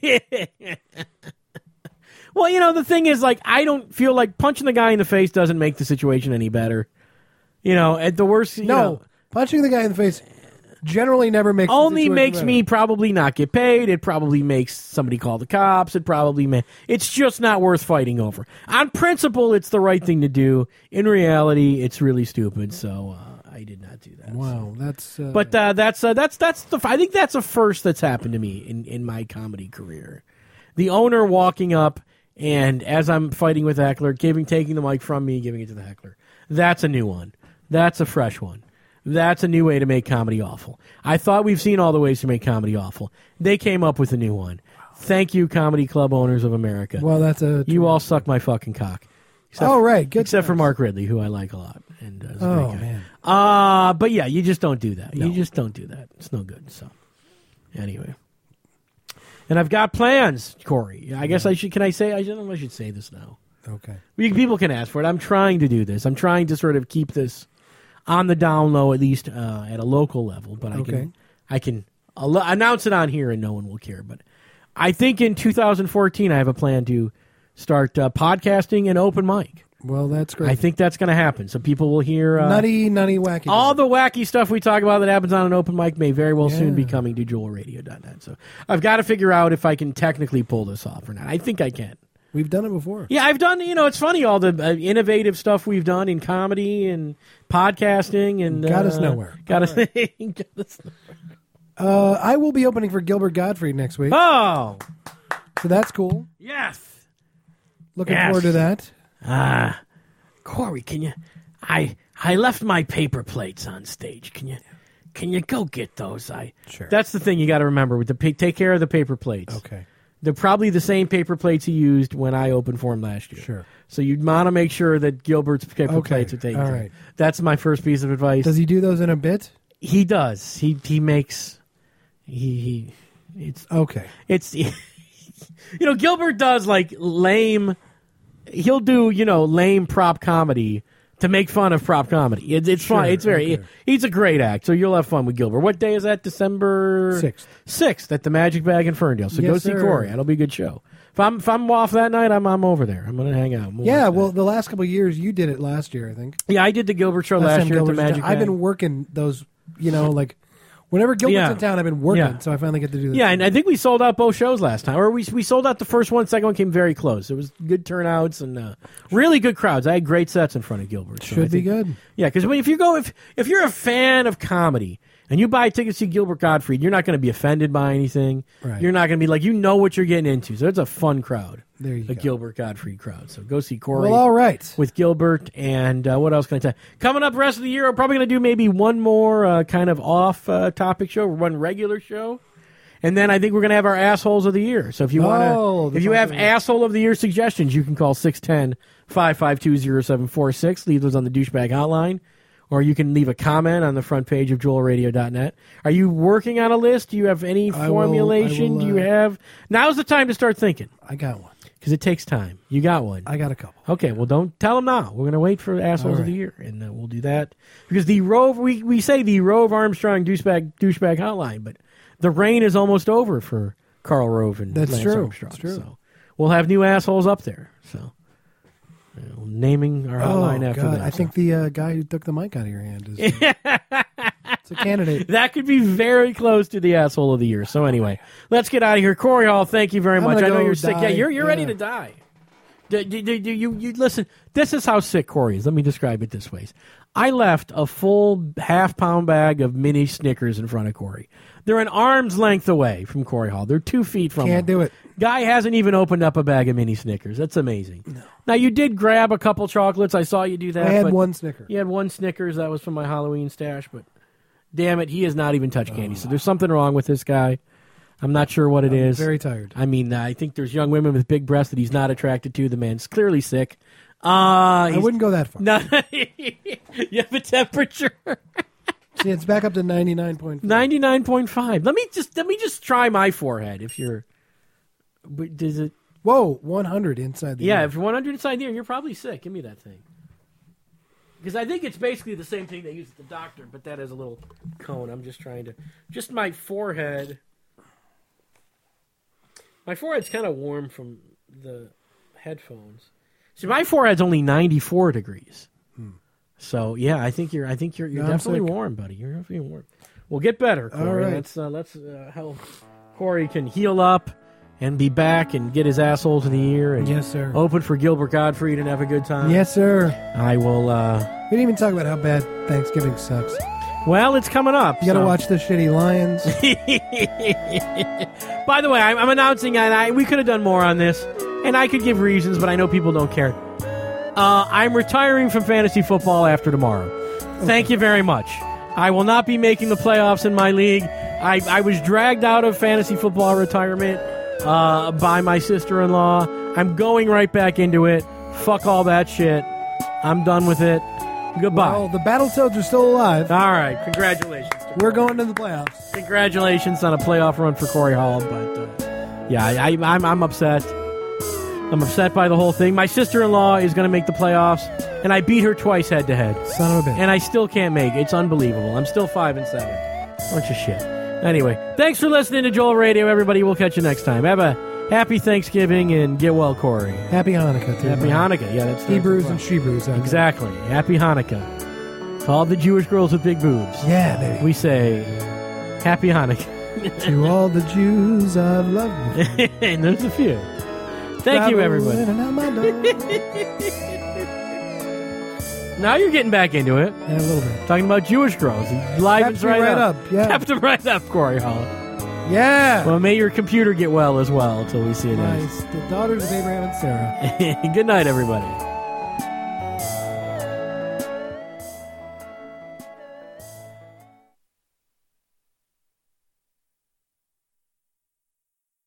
Well, the thing is, like, I don't feel like punching the guy in the face doesn't make the situation any better. At the worst, punching the guy in the face generally never makes only the makes better. me probably not get paid. It probably makes somebody call the cops. It's just not worth fighting over. On principle, it's the right thing to do. In reality, it's really stupid. So I did not do that. Wow, so. that's. But that's the. I think that's a first that's happened to me in my comedy career. The owner walking up and as I'm fighting with the heckler, taking the mic from me, giving it to the heckler. That's a new one. That's a fresh one. That's a new way to make comedy awful. I thought we've seen all the ways to make comedy awful. They came up with a new one. Thank you, comedy club owners of America. Well, that's a... You all suck my fucking cock. Right. Good except for Mark Ridley, who I like a lot. And, is a great guy. Man. But yeah, you just don't do that. No. You just don't do that. It's no good. So, anyway. And I've got plans, Corey. I guess I should... Can I say... I don't know if I should say this now. Okay. People can ask for it. I'm trying to do this. I'm trying to sort of keep this on the down low, at least at a local level. But I can announce it on here and no one will care. But I think in 2014 I have a plan to start podcasting and open mic. Well, that's great. I think that's going to happen. So people will hear... nutty, wacky. All the wacky stuff we talk about that happens on an open mic may very well soon be coming to JoelRadio.net. So I've got to figure out if I can technically pull this off or not. I think I can. We've done it before. Yeah, I've done, it's funny, all the innovative stuff we've done in comedy and podcasting. And got us nowhere. Got us nowhere. I will be opening for Gilbert Gottfried next week. Oh! So that's cool. Yes! Looking forward to that. Corey, can you... I left my paper plates on stage. Can you go get those? Sure. That's the thing you got to remember with take care of the paper plates. Okay. They're probably the same paper plates he used when I opened for him last year. Sure. So you'd want to make sure that Gilbert's paper plates are taken. All right. That's my first piece of advice. Does he do those in a bit? He does. He makes it's okay. It's Gilbert does like lame. He'll do lame prop comedy to make fun of prop comedy. It's fun. It's he's a great act. So you'll have fun with Gilbert. What day is that? December 6th at the Magic Bag in Ferndale. So go see Corey. That'll be a good show. If I'm off that night, I'm over there. I'm gonna hang out. Well, the last couple of years you did it last year, I think. Yeah, I did the Gilbert show last year at the Magic Bag. I've been working those. Like whenever Gilbert's in town, I've been working, so I finally get to do this. Yeah, and I think we sold out both shows last time. Or we sold out the first one. Second one came very close. It was good turnouts and really good crowds. I had great sets in front of Gilbert. So Should be good. Yeah, because if you're a fan of comedy and you buy tickets to Gilbert Gottfried, you're not going to be offended by anything. Right. You're not going to be like, what you're getting into. So it's a fun crowd. There you go. Gilbert Gottfried crowd. So go see Corey. Well, all right. With Gilbert. And what else can I tell you? Coming up rest of the year, we're probably going to do maybe one more kind of off-topic show, one regular show. And then I think we're going to have our Assholes of the Year. So if you have Asshole of the Year suggestions, you can call 610-552-0746. Leave those on the douchebag hotline. Or you can leave a comment on the front page of JoelRadio.net. Are you working on a list? Do you have any formulation? Do you have... Now's the time to start thinking. I got one. Because it takes time. You got one. I got a couple. Okay, well, don't tell them now. We're going to wait for Assholes of the Year, and we'll do that. Because the Rove... We say the Rove Armstrong douchebag hotline, but the reign is almost over for Karl Rove and Lance Armstrong. That's true. So we'll have new assholes up there, so... naming our hotline after that. I think the guy who took the mic out of your hand is it's a candidate. That could be very close to the Asshole of the Year. So anyway, let's get out of here. Corey Hall, thank you very much. I know you're sick. Yeah, you're ready to die. You listen, this is how sick Corey is. Let me describe it this way. I left a full half-pound bag of mini Snickers in front of Corey. They're an arm's length away from Corey Hall. They're 2 feet from him. Can't do it. Guy hasn't even opened up a bag of mini Snickers. That's amazing. No. Now, you did grab a couple chocolates. I saw you do that. I had one Snicker. You had one Snickers. That was from my Halloween stash. But, damn it, he has not even touched candy. So there's something wrong with this guy. I'm not sure what it is. Very tired. I mean, I think there's young women with big breasts that he's not attracted to. The man's clearly sick. I wouldn't go that far. No, you have a temperature. See, it's back up to 99.5. 99.5. Let me just try my forehead. If you're, does it? Whoa, 100 inside the ear. Yeah, if you're 100 inside the ear, you're probably sick. Give me that thing. Because I think it's basically the same thing they use at the doctor, but that has a little cone. I'm just trying to, just my forehead. My forehead's kind of warm from the headphones. See, my forehead's only 94 degrees. So yeah, I think you're definitely warm, buddy. You're definitely warm. We'll get better, Corey. All right. Let's help Corey can heal up and be back and get his asshole to the ear. And yes, sir. Open for Gilbert Gottfried and have a good time. Yes, sir. I will. We didn't even talk about how bad Thanksgiving sucks. Well, it's coming up. You got to watch the shitty Lions. By the way, I'm announcing, and we could have done more on this, and I could give reasons, but I know people don't care. I'm retiring from fantasy football after tomorrow. Okay. Thank you very much. I will not be making the playoffs in my league. I was dragged out of fantasy football retirement by my sister-in-law. I'm going right back into it. Fuck all that shit. I'm done with it. Goodbye. Well, the Battletoads are still alive. All right. Congratulations. We're going to the playoffs. Congratulations on a playoff run for Corey Hall. But, yeah, I'm upset. I'm upset by the whole thing. My sister-in-law is going to make the playoffs, and I beat her twice head-to-head. Son of a bitch. And I still can't make it. It's unbelievable. I'm still 5-7. Bunch of shit. Anyway, thanks for listening to Joel Radio, everybody. We'll catch you next time. Have a happy Thanksgiving, and get well, Corey. Happy Hanukkah, too. Happy Hanukkah. Yeah, that's Hebrews and Shebrews. Exactly. Happy Hanukkah. To all the Jewish girls with big boobs. Yeah, baby. We say, Happy Hanukkah. To all the Jews I've loved. And there's a few. Thank you, everybody. Now you're getting back into it. Yeah, a little bit. Talking about Jewish girls. Livens right up. Yeah. Kept them right up, Corey Hall. Yeah. Well, may your computer get well as well until we see you next. Nice. The daughters of Abraham and Sarah. Good night, everybody.